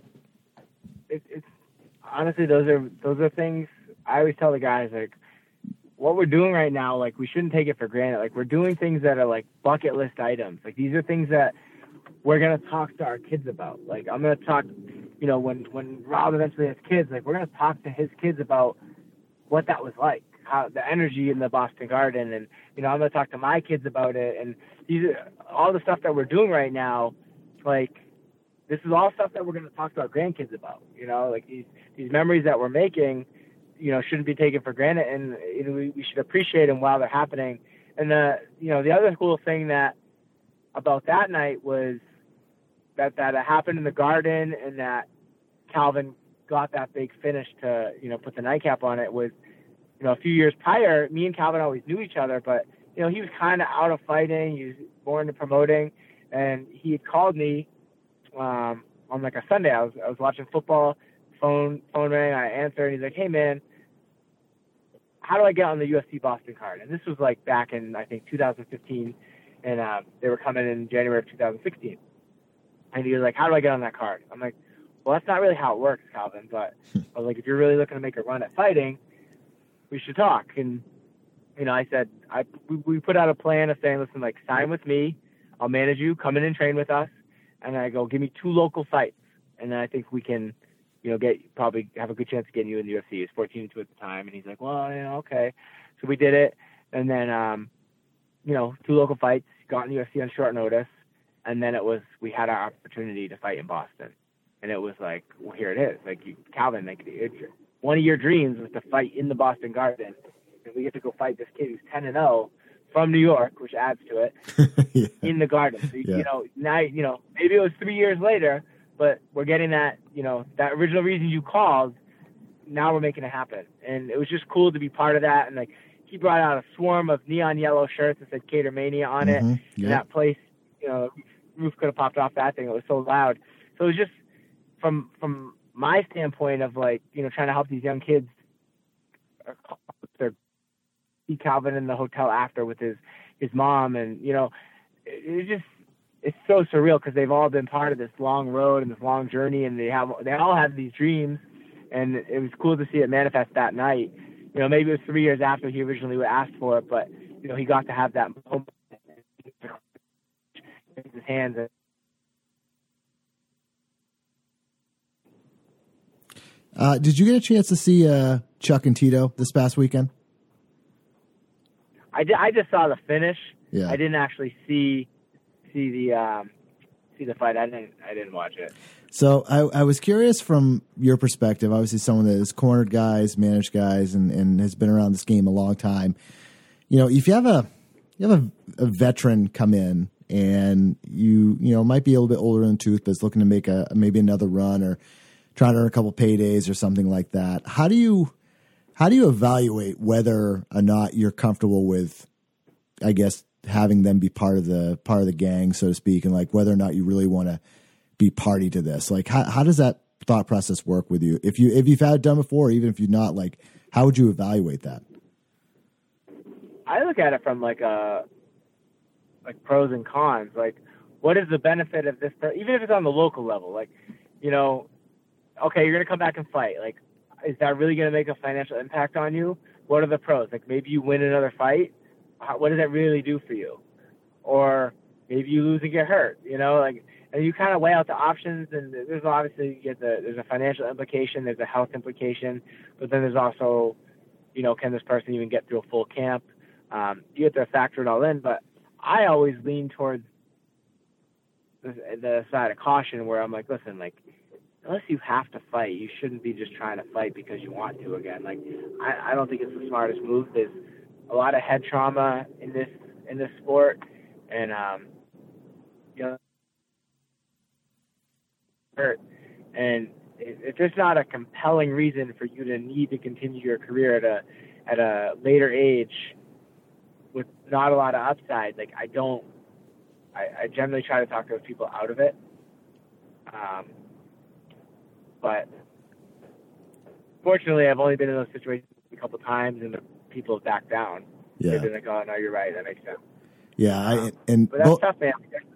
Speaker 2: It, it's honestly those are those are things I always tell the guys, like what we're doing right now. Like we shouldn't take it for granted. Like we're doing things that are like bucket list items. Like these are things that we're going to talk to our kids about. Like, I'm going to talk, you know, when, when Rob eventually has kids, like, we're going to talk to his kids about what that was like, how the energy in the Boston Garden. And, you know, I'm going to talk to my kids about it. And these are, all the stuff that we're doing right now, like, this is all stuff that we're going to talk to our grandkids about, you know, like these, these memories that we're making, you know, shouldn't be taken for granted. And you know, we, we should appreciate them while they're happening. And the, you know, the other cool thing that about that night was, that that happened in the Garden, and that Calvin got that big finish to, you know, put the nightcap on it was, you know, a few years prior, me and Calvin always knew each other, but, you know, he was kind of out of fighting. He was more into promoting, and he had called me um, on like a Sunday. I was I was watching football, phone phone rang, I answered, and he's like, hey, man, how do I get on the U F C Boston card? And this was like back in, I think, two thousand fifteen, and uh, they were coming in January of two thousand sixteen. And he was like, how do I get on that card? I'm like, well, that's not really how it works, Calvin. But I was like, if you're really looking to make a run at fighting, we should talk. And, you know, I said, I we, we put out a plan of saying, listen, like, sign with me. I'll manage you. Come in and train with us. And I go, give me two local fights. And then I think we can, you know, get probably have a good chance of getting you in the U F C. He was fourteen and two at the time. And he's like, well, you know, okay. So we did it. And then, um, you know, two local fights, got in the U F C on short notice. And then it was, we had our opportunity to fight in Boston. And it was like, well, here it is. Like, you, Calvin, like, it's, one of your dreams was to fight in the Boston Garden. And we get to go fight this kid who's ten and oh from New York, which adds to it, yeah. in the Garden. So, yeah. you know, now, you know, maybe it was three years later, but we're getting that, you know, that original reason you called, now we're making it happen. And it was just cool to be part of that. And, like, he brought out a swarm of neon yellow shirts that said Kattar Mania on
Speaker 1: mm-hmm.
Speaker 2: it.
Speaker 1: Yeah.
Speaker 2: And that place, you know, roof could have popped off that thing. It was so loud. So it was just from from my standpoint of, like, you know, trying to help these young kids see Calvin in the hotel after with his, his mom. And, you know, it, it just, it's so surreal because they've all been part of this long road and this long journey, and they have, they all have these dreams, and it was cool to see it manifest that night. you know, maybe it was three years after he originally asked for it, but, you know, he got to have that moment in his hands.
Speaker 1: Uh, did you get a chance to see uh, Chuck and Tito this past weekend?
Speaker 2: I, did, I just saw the finish.
Speaker 1: Yeah.
Speaker 2: I didn't actually see see the um, see the fight. I didn't I didn't watch it.
Speaker 1: So I, I was curious from your perspective. Obviously, someone that has cornered guys, managed guys, and, and has been around this game a long time. You know, if you have a you have a, a veteran come in and you you know might be a little bit older in the tooth, but is looking to make a maybe another run or trying to earn a couple paydays or something like that. How do you how do you evaluate whether or not you're comfortable with, I guess, having them be part of the part of the gang, so to speak, and like whether or not you really want to be party to this? Like, how how does that thought process work with you? If you if you've had it done before, or even if you're not, like, how would you evaluate that?
Speaker 2: I look at it from like a like pros and cons. Like, what is the benefit of this? Even if it's on the local level, like, you know, okay, you're gonna come back and fight. Like, is that really gonna make a financial impact on you? What are the pros? Like, maybe you win another fight. How, what does that really do for you? Or maybe you lose and get hurt. You know, like, and you kind of weigh out the options. And there's obviously you get the there's a financial implication, there's a health implication, but then there's also, you know, can this person even get through a full camp? Um, you have to factor it all in. But I always lean towards the, the side of caution, where I'm like, listen, like, unless you have to fight, you shouldn't be just trying to fight because you want to again. Like, I, I don't think it's the smartest move. There's a lot of head trauma in this in this sport, and um, you know, hurt. And if there's not a compelling reason for you to need to continue your career at a at a later age with not a lot of upside, like, I don't. I, I generally try to talk those people out of it. Um, But fortunately, I've only been in those situations a couple of times, and the people have backed down.
Speaker 1: Yeah.
Speaker 2: They've been like, "Oh, no, you're right. That makes sense."
Speaker 1: Yeah, I,
Speaker 2: Um,
Speaker 1: and
Speaker 2: but that's
Speaker 1: bo-
Speaker 2: tough, man.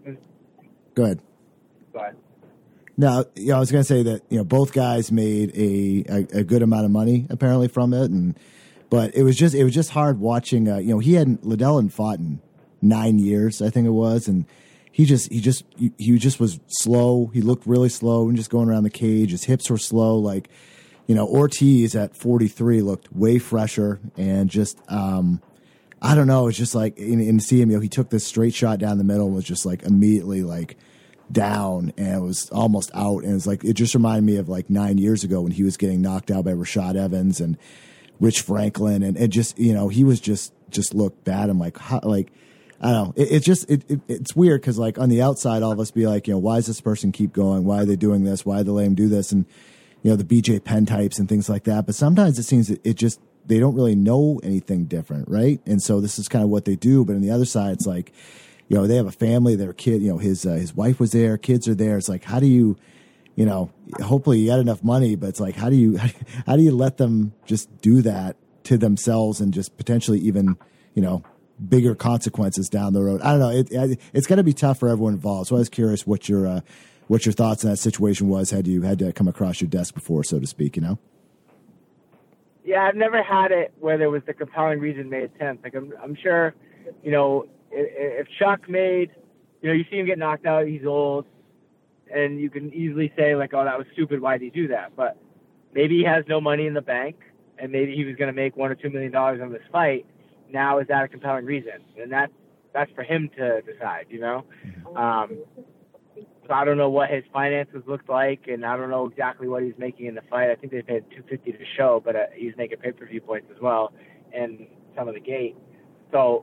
Speaker 1: Go ahead.
Speaker 2: Go ahead.
Speaker 1: No, yeah, I was going to say that, you know, both guys made a, a, a good amount of money apparently from it, and but it was just it was just hard watching. Uh, you know, he hadn't Liddell hadn't fought in nine years, I think it was, and he just he just he, he just was slow. He looked really slow and just going around the cage. His hips were slow. Like, you know, Ortiz at forty-three looked way fresher, and just um, I don't know. It's just like in, in seeing him, you know, he took this straight shot down the middle and was just like immediately like down, and it was almost out. And it's like it just reminded me of like nine years ago when he was getting knocked out by Rashad Evans and Rich Franklin, and it just, you know, he was just just looked bad. I'm like, how, like. I don't know. It, it just it, it it's weird because like on the outside, all of us be like, you know, why does this person keep going? Why are they doing this? Why do they let him do this? And you know, the B J Penn types and things like that. But sometimes it seems that it just they don't really know anything different, right? And so this is kind of what they do. But on the other side, it's like, you know, they have a family. Their kid, you know, his uh, his wife was there, kids are there. It's like, how do you, you know, hopefully you got enough money, but it's like, how do you how do you let them just do that to themselves and just potentially even, you know, bigger consequences down the road? I don't know. It, it's got to be tough for everyone involved. So I was curious what your uh, what your thoughts on that situation was. Had you had to come across your desk before, so to speak? You know.
Speaker 2: Yeah, I've never had it where there was the compelling reason made sense. Like, I'm, I'm sure, you know, if, if Chuck made, you know, you see him get knocked out, he's old, and you can easily say like, oh, that was stupid. Why did he do that? But maybe he has no money in the bank, and maybe he was going to make one or two million dollars on this fight. Now, is that a compelling reason? And that, that's for him to decide, you know? Um, so I don't know what his finances looked like, and I don't know exactly what he's making in the fight. I think they paid two hundred fifty dollars to show, but uh, he's making pay-per-view points as well, and some of the gate. So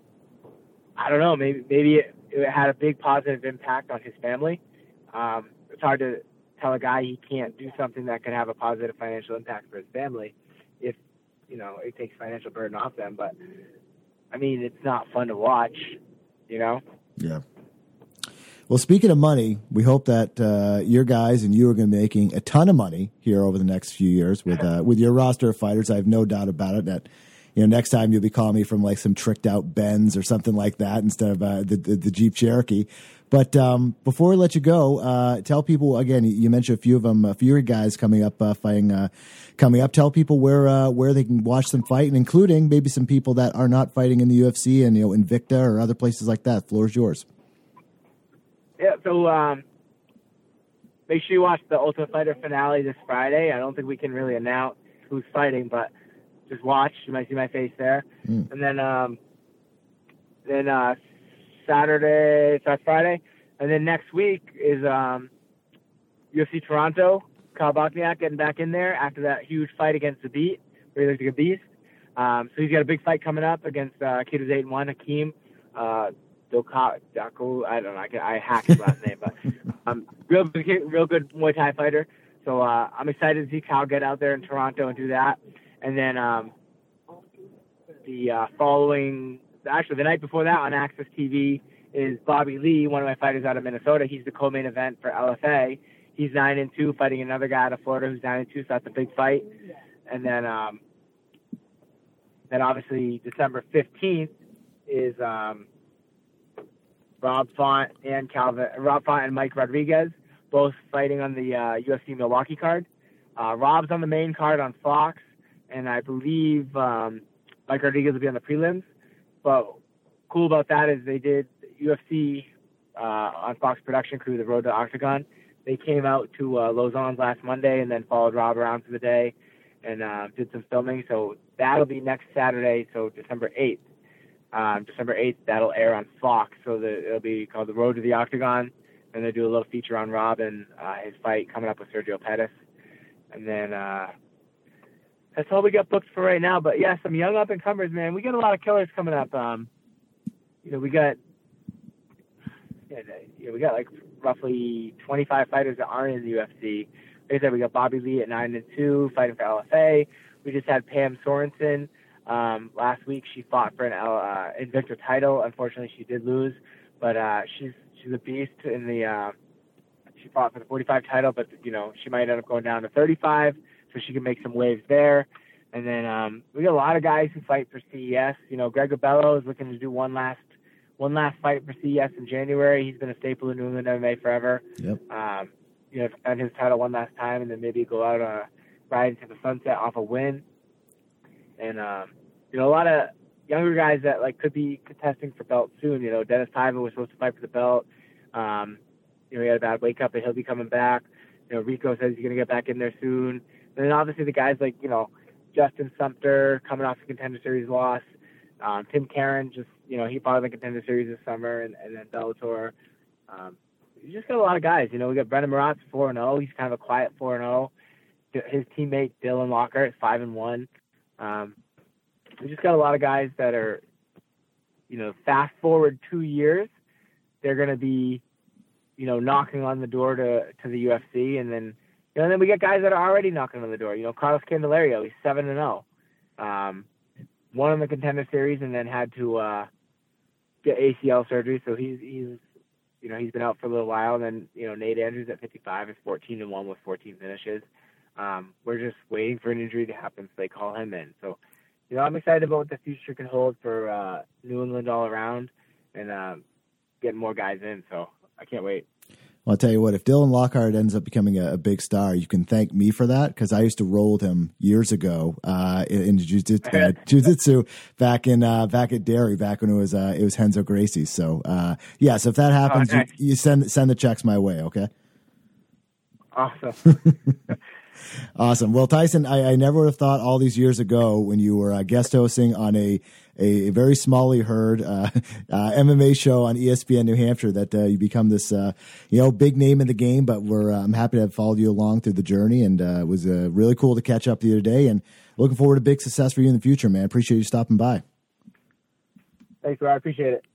Speaker 2: I don't know. Maybe maybe it, it had a big positive impact on his family. Um, it's hard to tell a guy he can't do something that can have a positive financial impact for his family if, you know, it takes financial burden off them. But I mean, it's not fun to watch, you know?
Speaker 1: Yeah. Well, speaking of money, we hope that uh, your guys and you are going to be making a ton of money here over the next few years with uh, with your roster of fighters. I have no doubt about it that, you know, next time you'll be calling me from like some tricked out Benz or something like that instead of uh, the, the the Jeep Cherokee. But um, before we let you go, uh, tell people again. You mentioned a few of them, a few of your guys coming up, uh, fighting uh, coming up. Tell people where uh, where they can watch them fight, and including maybe some people that are not fighting in the U F C and you know Invicta or other places like that. The floor is yours.
Speaker 2: Yeah. So um, make sure you watch the Ultimate Fighter finale this Friday. I don't think we can really announce who's fighting, but just watch. You might see my face there. Mm. And then um, then uh, Saturday, so that's Friday. And then next week is um, U F C Toronto. Kyle Bochniak getting back in there after that huge fight against Zabit, where he looked like a beast. Um, so he's got a big fight coming up against uh, kid who's eight and one, Hakeem uh, Doko. I don't know. I, can, I hacked his last name, but um, real, real good Muay Thai fighter. So uh, I'm excited to see Kyle get out there in Toronto and do that. And then um, the uh, following, actually the night before that on Access T V is Bobby Lee, one of my fighters out of Minnesota. He's the co-main event for L F A. He's nine and two, fighting another guy out of Florida who's nine and two. So that's a big fight. And then, um, then obviously December fifteenth is um, Rob Font and Calvin, Rob Font and Mike Rodriguez, both fighting on the uh, U F C Milwaukee card. Uh, Rob's on the main card on Fox, and I believe um, Mike Rodriguez will be on the prelims. But cool about that is they did U F C uh, on Fox production crew, The Road to Octagon. They came out to uh, Lausanne last Monday and then followed Rob around for the day and uh, did some filming. So that'll be next Saturday, so December eighth. Um, December eighth, that'll air on Fox. So the, it'll be called The Road to the Octagon. And they do a little feature on Rob and uh, his fight coming up with Sergio Pettis. And then uh, that's all we got booked for right now. But, yeah, some young up-and-comers, man. We got a lot of killers coming up. Um, you know, we got yeah, you know, we got like roughly twenty-five fighters that aren't in the U F C. Like I said, we got Bobby Lee at nine and two fighting for L F A. We just had Pam Sorensen. Um, last week she fought for an uh, Invicta title. Unfortunately, she did lose. But uh, she's she's a beast in the uh, she fought for the forty-five title, but you know she might end up going down to thirty-five, so she can make some waves there. And then um, we got a lot of guys who fight for C E S. You know, Greg Abello is looking to do one last one last fight for C E S in January. He's been a staple in New England M M A forever.
Speaker 1: Yep.
Speaker 2: Um, you know, defend his title one last time, and then maybe go out uh, ride into the sunset off a win. And um, you know, a lot of younger guys that like could be contesting for belts soon. You know, Dennis Paiva was supposed to fight for the belt. Um, you know, he had a bad wake up, but he'll be coming back. You know, Rico says he's going to get back in there soon. And then obviously the guys like, you know, Justin Sumter coming off the Contender Series loss. Um, Tim Karen just, you know, he fought in the Contender Series this summer, and, and then Bellator. Um, you just got a lot of guys. You know, we got Brendan Marat's four and oh. He's kind of a quiet four and oh. His teammate Dylan Lockhart is five and one. Um, we just got a lot of guys that are, you know, fast forward two years, they're going to be, you know, knocking on the door to, to the U F C. And then, you know, and then we got guys that are already knocking on the door. You know, Carlos Candelario, he's seven and oh. Um, won in the Contender Series and then had to uh, get A C L surgery. So he's, he's, you know, he's been out for a little while. And then, you know, Nate Andrews at fifty-five is fourteen and one with fourteen finishes. Um, we're just waiting for an injury to happen so they call him in. So, you know, I'm excited about what the future can hold for uh, New England all around and uh, getting more guys in. So I can't wait.
Speaker 1: Well, I'll tell you what, if Dylan Lockhart ends up becoming a, a big star, you can thank me for that, because I used to roll with him years ago uh, in, in jiu-jitsu, uh, jiu-jitsu back in uh, back at Derry, back when it was uh, it was Renzo Gracie. So uh, yeah, so if that happens, oh, okay. you, you send send the checks my way, okay?
Speaker 2: Awesome.
Speaker 1: Awesome. Well, Tyson, I, I never would have thought all these years ago when you were uh, guest hosting on a a very smallly heard uh, uh, M M A show on E S P N New Hampshire that uh, you become this uh, you know big name in the game. But we're uh, I'm happy to have followed you along through the journey, and uh, it was uh, really cool to catch up the other day. And looking forward to big success for you in the future, man. Appreciate you stopping by.
Speaker 2: Thanks, bro. I appreciate it.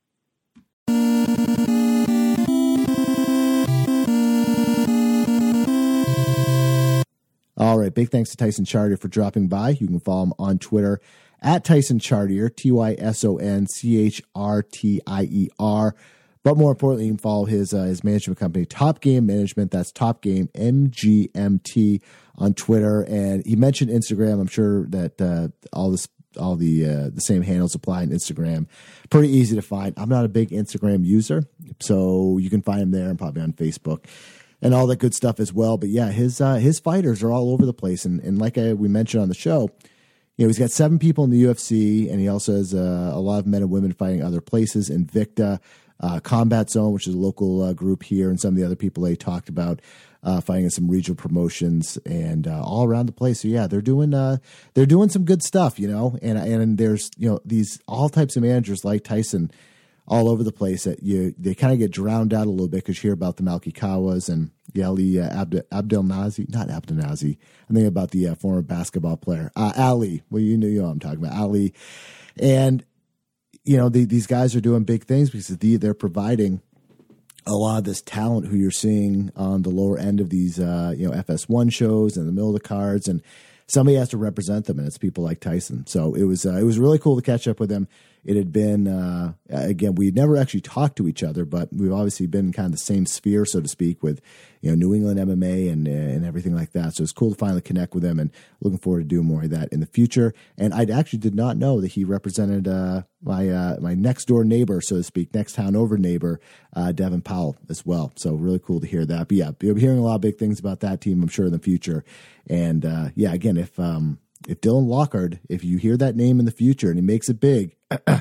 Speaker 1: All right. Big thanks to Tyson Chartier for dropping by. You can follow him on Twitter at Tyson Chartier, T Y S O N C H R T I E R. But more importantly, you can follow his uh, his management company, Top Game Management. That's Top Game M G M T on Twitter. And he mentioned Instagram. I'm sure that uh, all this all the uh, the same handles apply on Instagram. Pretty easy to find. I'm not a big Instagram user, so you can find him there and probably on Facebook and all that good stuff as well. But yeah, his uh, his fighters are all over the place, and and like I, we mentioned on the show, you know, he's got seven people in the U F C, and he also has uh, a lot of men and women fighting other places. Invicta, uh, Combat Zone, which is a local uh, group here, and some of the other people they talked about. Uh, fighting in some regional promotions and uh, all around the place. So yeah, they're doing uh, they're doing some good stuff, you know. And and there's you know these all types of managers like Tyson all over the place that you they kind of get drowned out a little bit because you hear about the Malkikawas and Yali uh, Abd- Abdelnazi, not Abdelnazi. I'm thinking about the uh, former basketball player uh, Ali. Well, you know, you know what I'm talking about, Ali. And you know the, these guys are doing big things because the, they're providing a lot of this talent who you're seeing on the lower end of these, uh, you know, F S one shows and the middle of the cards, and somebody has to represent them, and it's people like Tyson. So it was, uh, it was really cool to catch up with him. It had been, uh, again, we never actually talked to each other, but we've obviously been in kind of the same sphere, so to speak, with, you know, New England M M A and, and everything like that. So it's cool to finally connect with him, and looking forward to doing more of that in the future. And I actually did not know that he represented, uh, my, uh, my next door neighbor, so to speak, next town over neighbor, uh, Devin Powell as well. So really cool to hear that. But yeah, you'll be hearing a lot of big things about that team, I'm sure, in the future. And, uh, yeah, again, if, um, if Dylan Lockhart, if you hear that name in the future and he makes it big,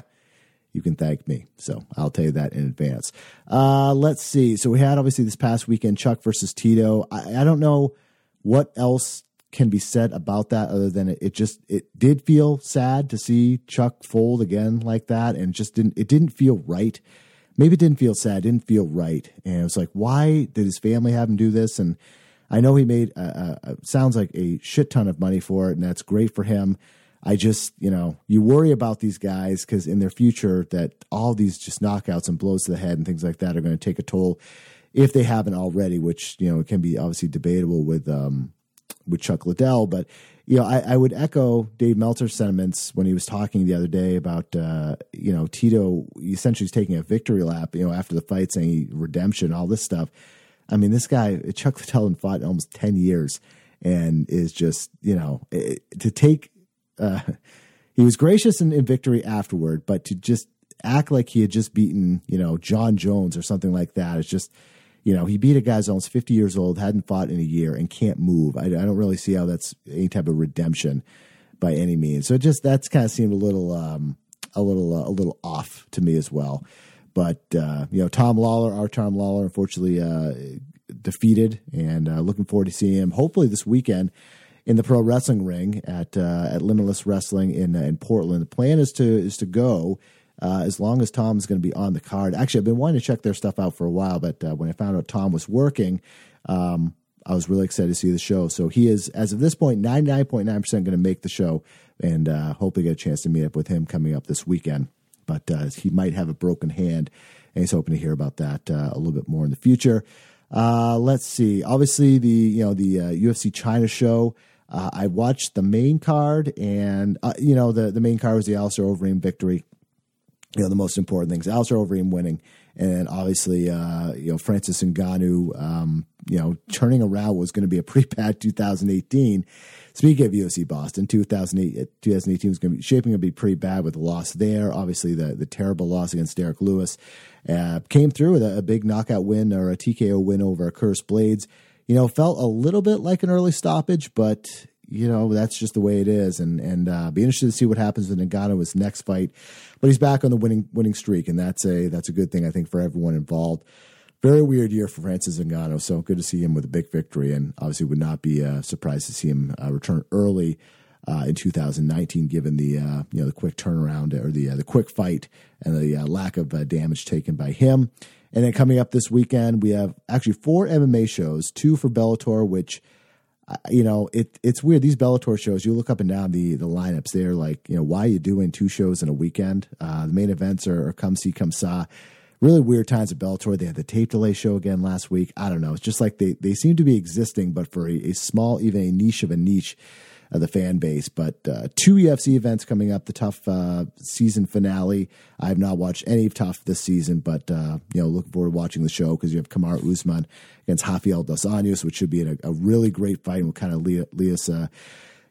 Speaker 1: you can thank me. So I'll tell you that in advance. Uh, let's see. So we had obviously this past weekend, Chuck versus Tito. I, I don't know what else can be said about that other than it, it just, it did feel sad to see Chuck fold again like that. And just didn't, it didn't feel right. Maybe it didn't feel sad. It didn't feel right. And it was like, why did his family have him do this? And I know he made, a, a, sounds like a shit ton of money for it, and that's great for him. I just, you know, you worry about these guys because in their future that all these just knockouts and blows to the head and things like that are going to take a toll if they haven't already, which, you know, it can be obviously debatable with, um, with Chuck Liddell. But, you know, I, I would echo Dave Meltzer's sentiments when he was talking the other day about, uh, you know, Tito essentially is taking a victory lap, you know, after the fight, saying redemption, all this stuff. I mean, this guy, Chuck Liddell, fought almost ten years and is just, you know, it, to take, uh, he was gracious in, in victory afterward, but to just act like he had just beaten, you know, John Jones or something like that, it's just, you know, he beat a guy who's almost fifty years old, hadn't fought in a year, and can't move. I, I don't really see how that's any type of redemption by any means. So it just, that's kind of seemed a little, um, a little, uh, a little off to me as well. But, uh, you know, Tom Lawler, our Tom Lawler, unfortunately uh, defeated, and uh, looking forward to seeing him hopefully this weekend in the pro wrestling ring at uh, at Limitless Wrestling in uh, in Portland. The plan is to is to go uh, as long as Tom is going to be on the card. Actually, I've been wanting to check their stuff out for a while, but uh, when I found out Tom was working, um, I was really excited to see the show. So he is, as of this point, ninety-nine point nine percent going to make the show, and uh, hopefully get a chance to meet up with him coming up this weekend. But uh, he might have a broken hand, and he's hoping to hear about that uh, a little bit more in the future. Uh, let's see. Obviously, the you know the uh, U F C China show. Uh, I watched the main card, and uh, you know the the main card was the Alistair Overeem victory. You know the most important things: Alistair Overeem winning, and obviously uh, you know Francis Ngannou. Um, you know turning around was going to be a pretty bad two thousand eighteen. Speaking of U F C Boston, two thousand eight, twenty eighteen was going to be shaping to be pretty bad with the loss there. Obviously, the the terrible loss against Derek Lewis uh, came through with a, a big knockout win or a T K O win over Curtis Blades. You know, felt a little bit like an early stoppage, but you know that's just the way it is. And and uh, be interested to see what happens with Ngannou's next fight. But he's back on the winning winning streak, and that's a that's a good thing I think for everyone involved. Very weird year for Francis Ngannou, so good to see him with a big victory, and obviously would not be uh, surprised to see him uh, return early uh, in two thousand nineteen, given the uh, you know the quick turnaround or the uh, the quick fight and the uh, lack of uh, damage taken by him. And then coming up this weekend, we have actually four M M A shows, two for Bellator, which uh, you know it it's weird. These Bellator shows, you look up and down the the lineups, they're like, you know, why are you doing two shows in a weekend? Uh, the main events are, are come see, come saw. Really weird times at Bellator. They had the tape delay show again last week. I don't know. It's just like they, they seem to be existing, but for a, a small, even a niche of a niche of the fan base. But uh, two U F C events coming up. The Tough uh, season finale. I have not watched any of Tough this season, but uh, you know, looking forward to watching the show because you have Kamaru Usman against Rafael dos Anjos, which should be a, a really great fight and will kind of lead, lead us uh,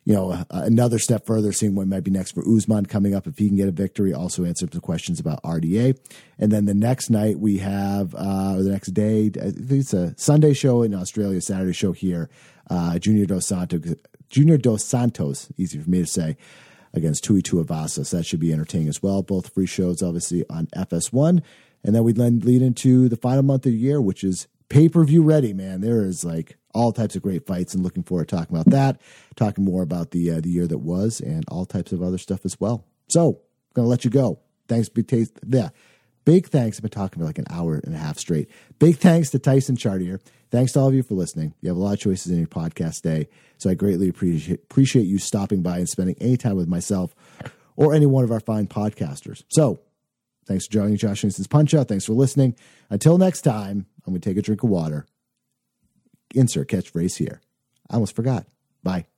Speaker 1: you know, uh, another step further, seeing what might be next for Usman coming up if he can get a victory. Also answer some questions about R D A. And then the next night we have, uh, or the next day, I think it's a Sunday show in Australia, Saturday show here, uh, Junior Dos Santos, Junior Dos Santos, easy for me to say, against Tui Tuivasa. So that should be entertaining as well. Both free shows, obviously, on F S one. And then we'd lead into the final month of the year, which is pay-per-view ready, man. There is like all types of great fights, and looking forward to talking about that, talking more about the uh, the year that was, and all types of other stuff as well. So, I'm going to let you go. Thanks, big taste. Yeah. Big thanks. I've been talking for like an hour and a half straight. Big thanks to Tyson Chartier. Thanks to all of you for listening. You have a lot of choices in your podcast day, so I greatly appreciate appreciate you stopping by and spending any time with myself or any one of our fine podcasters. So, thanks for joining Josh Nelson's Punch Out. Thanks for listening. Until next time, I'm going to take a drink of water. Insert catchphrase here. I almost forgot. Bye.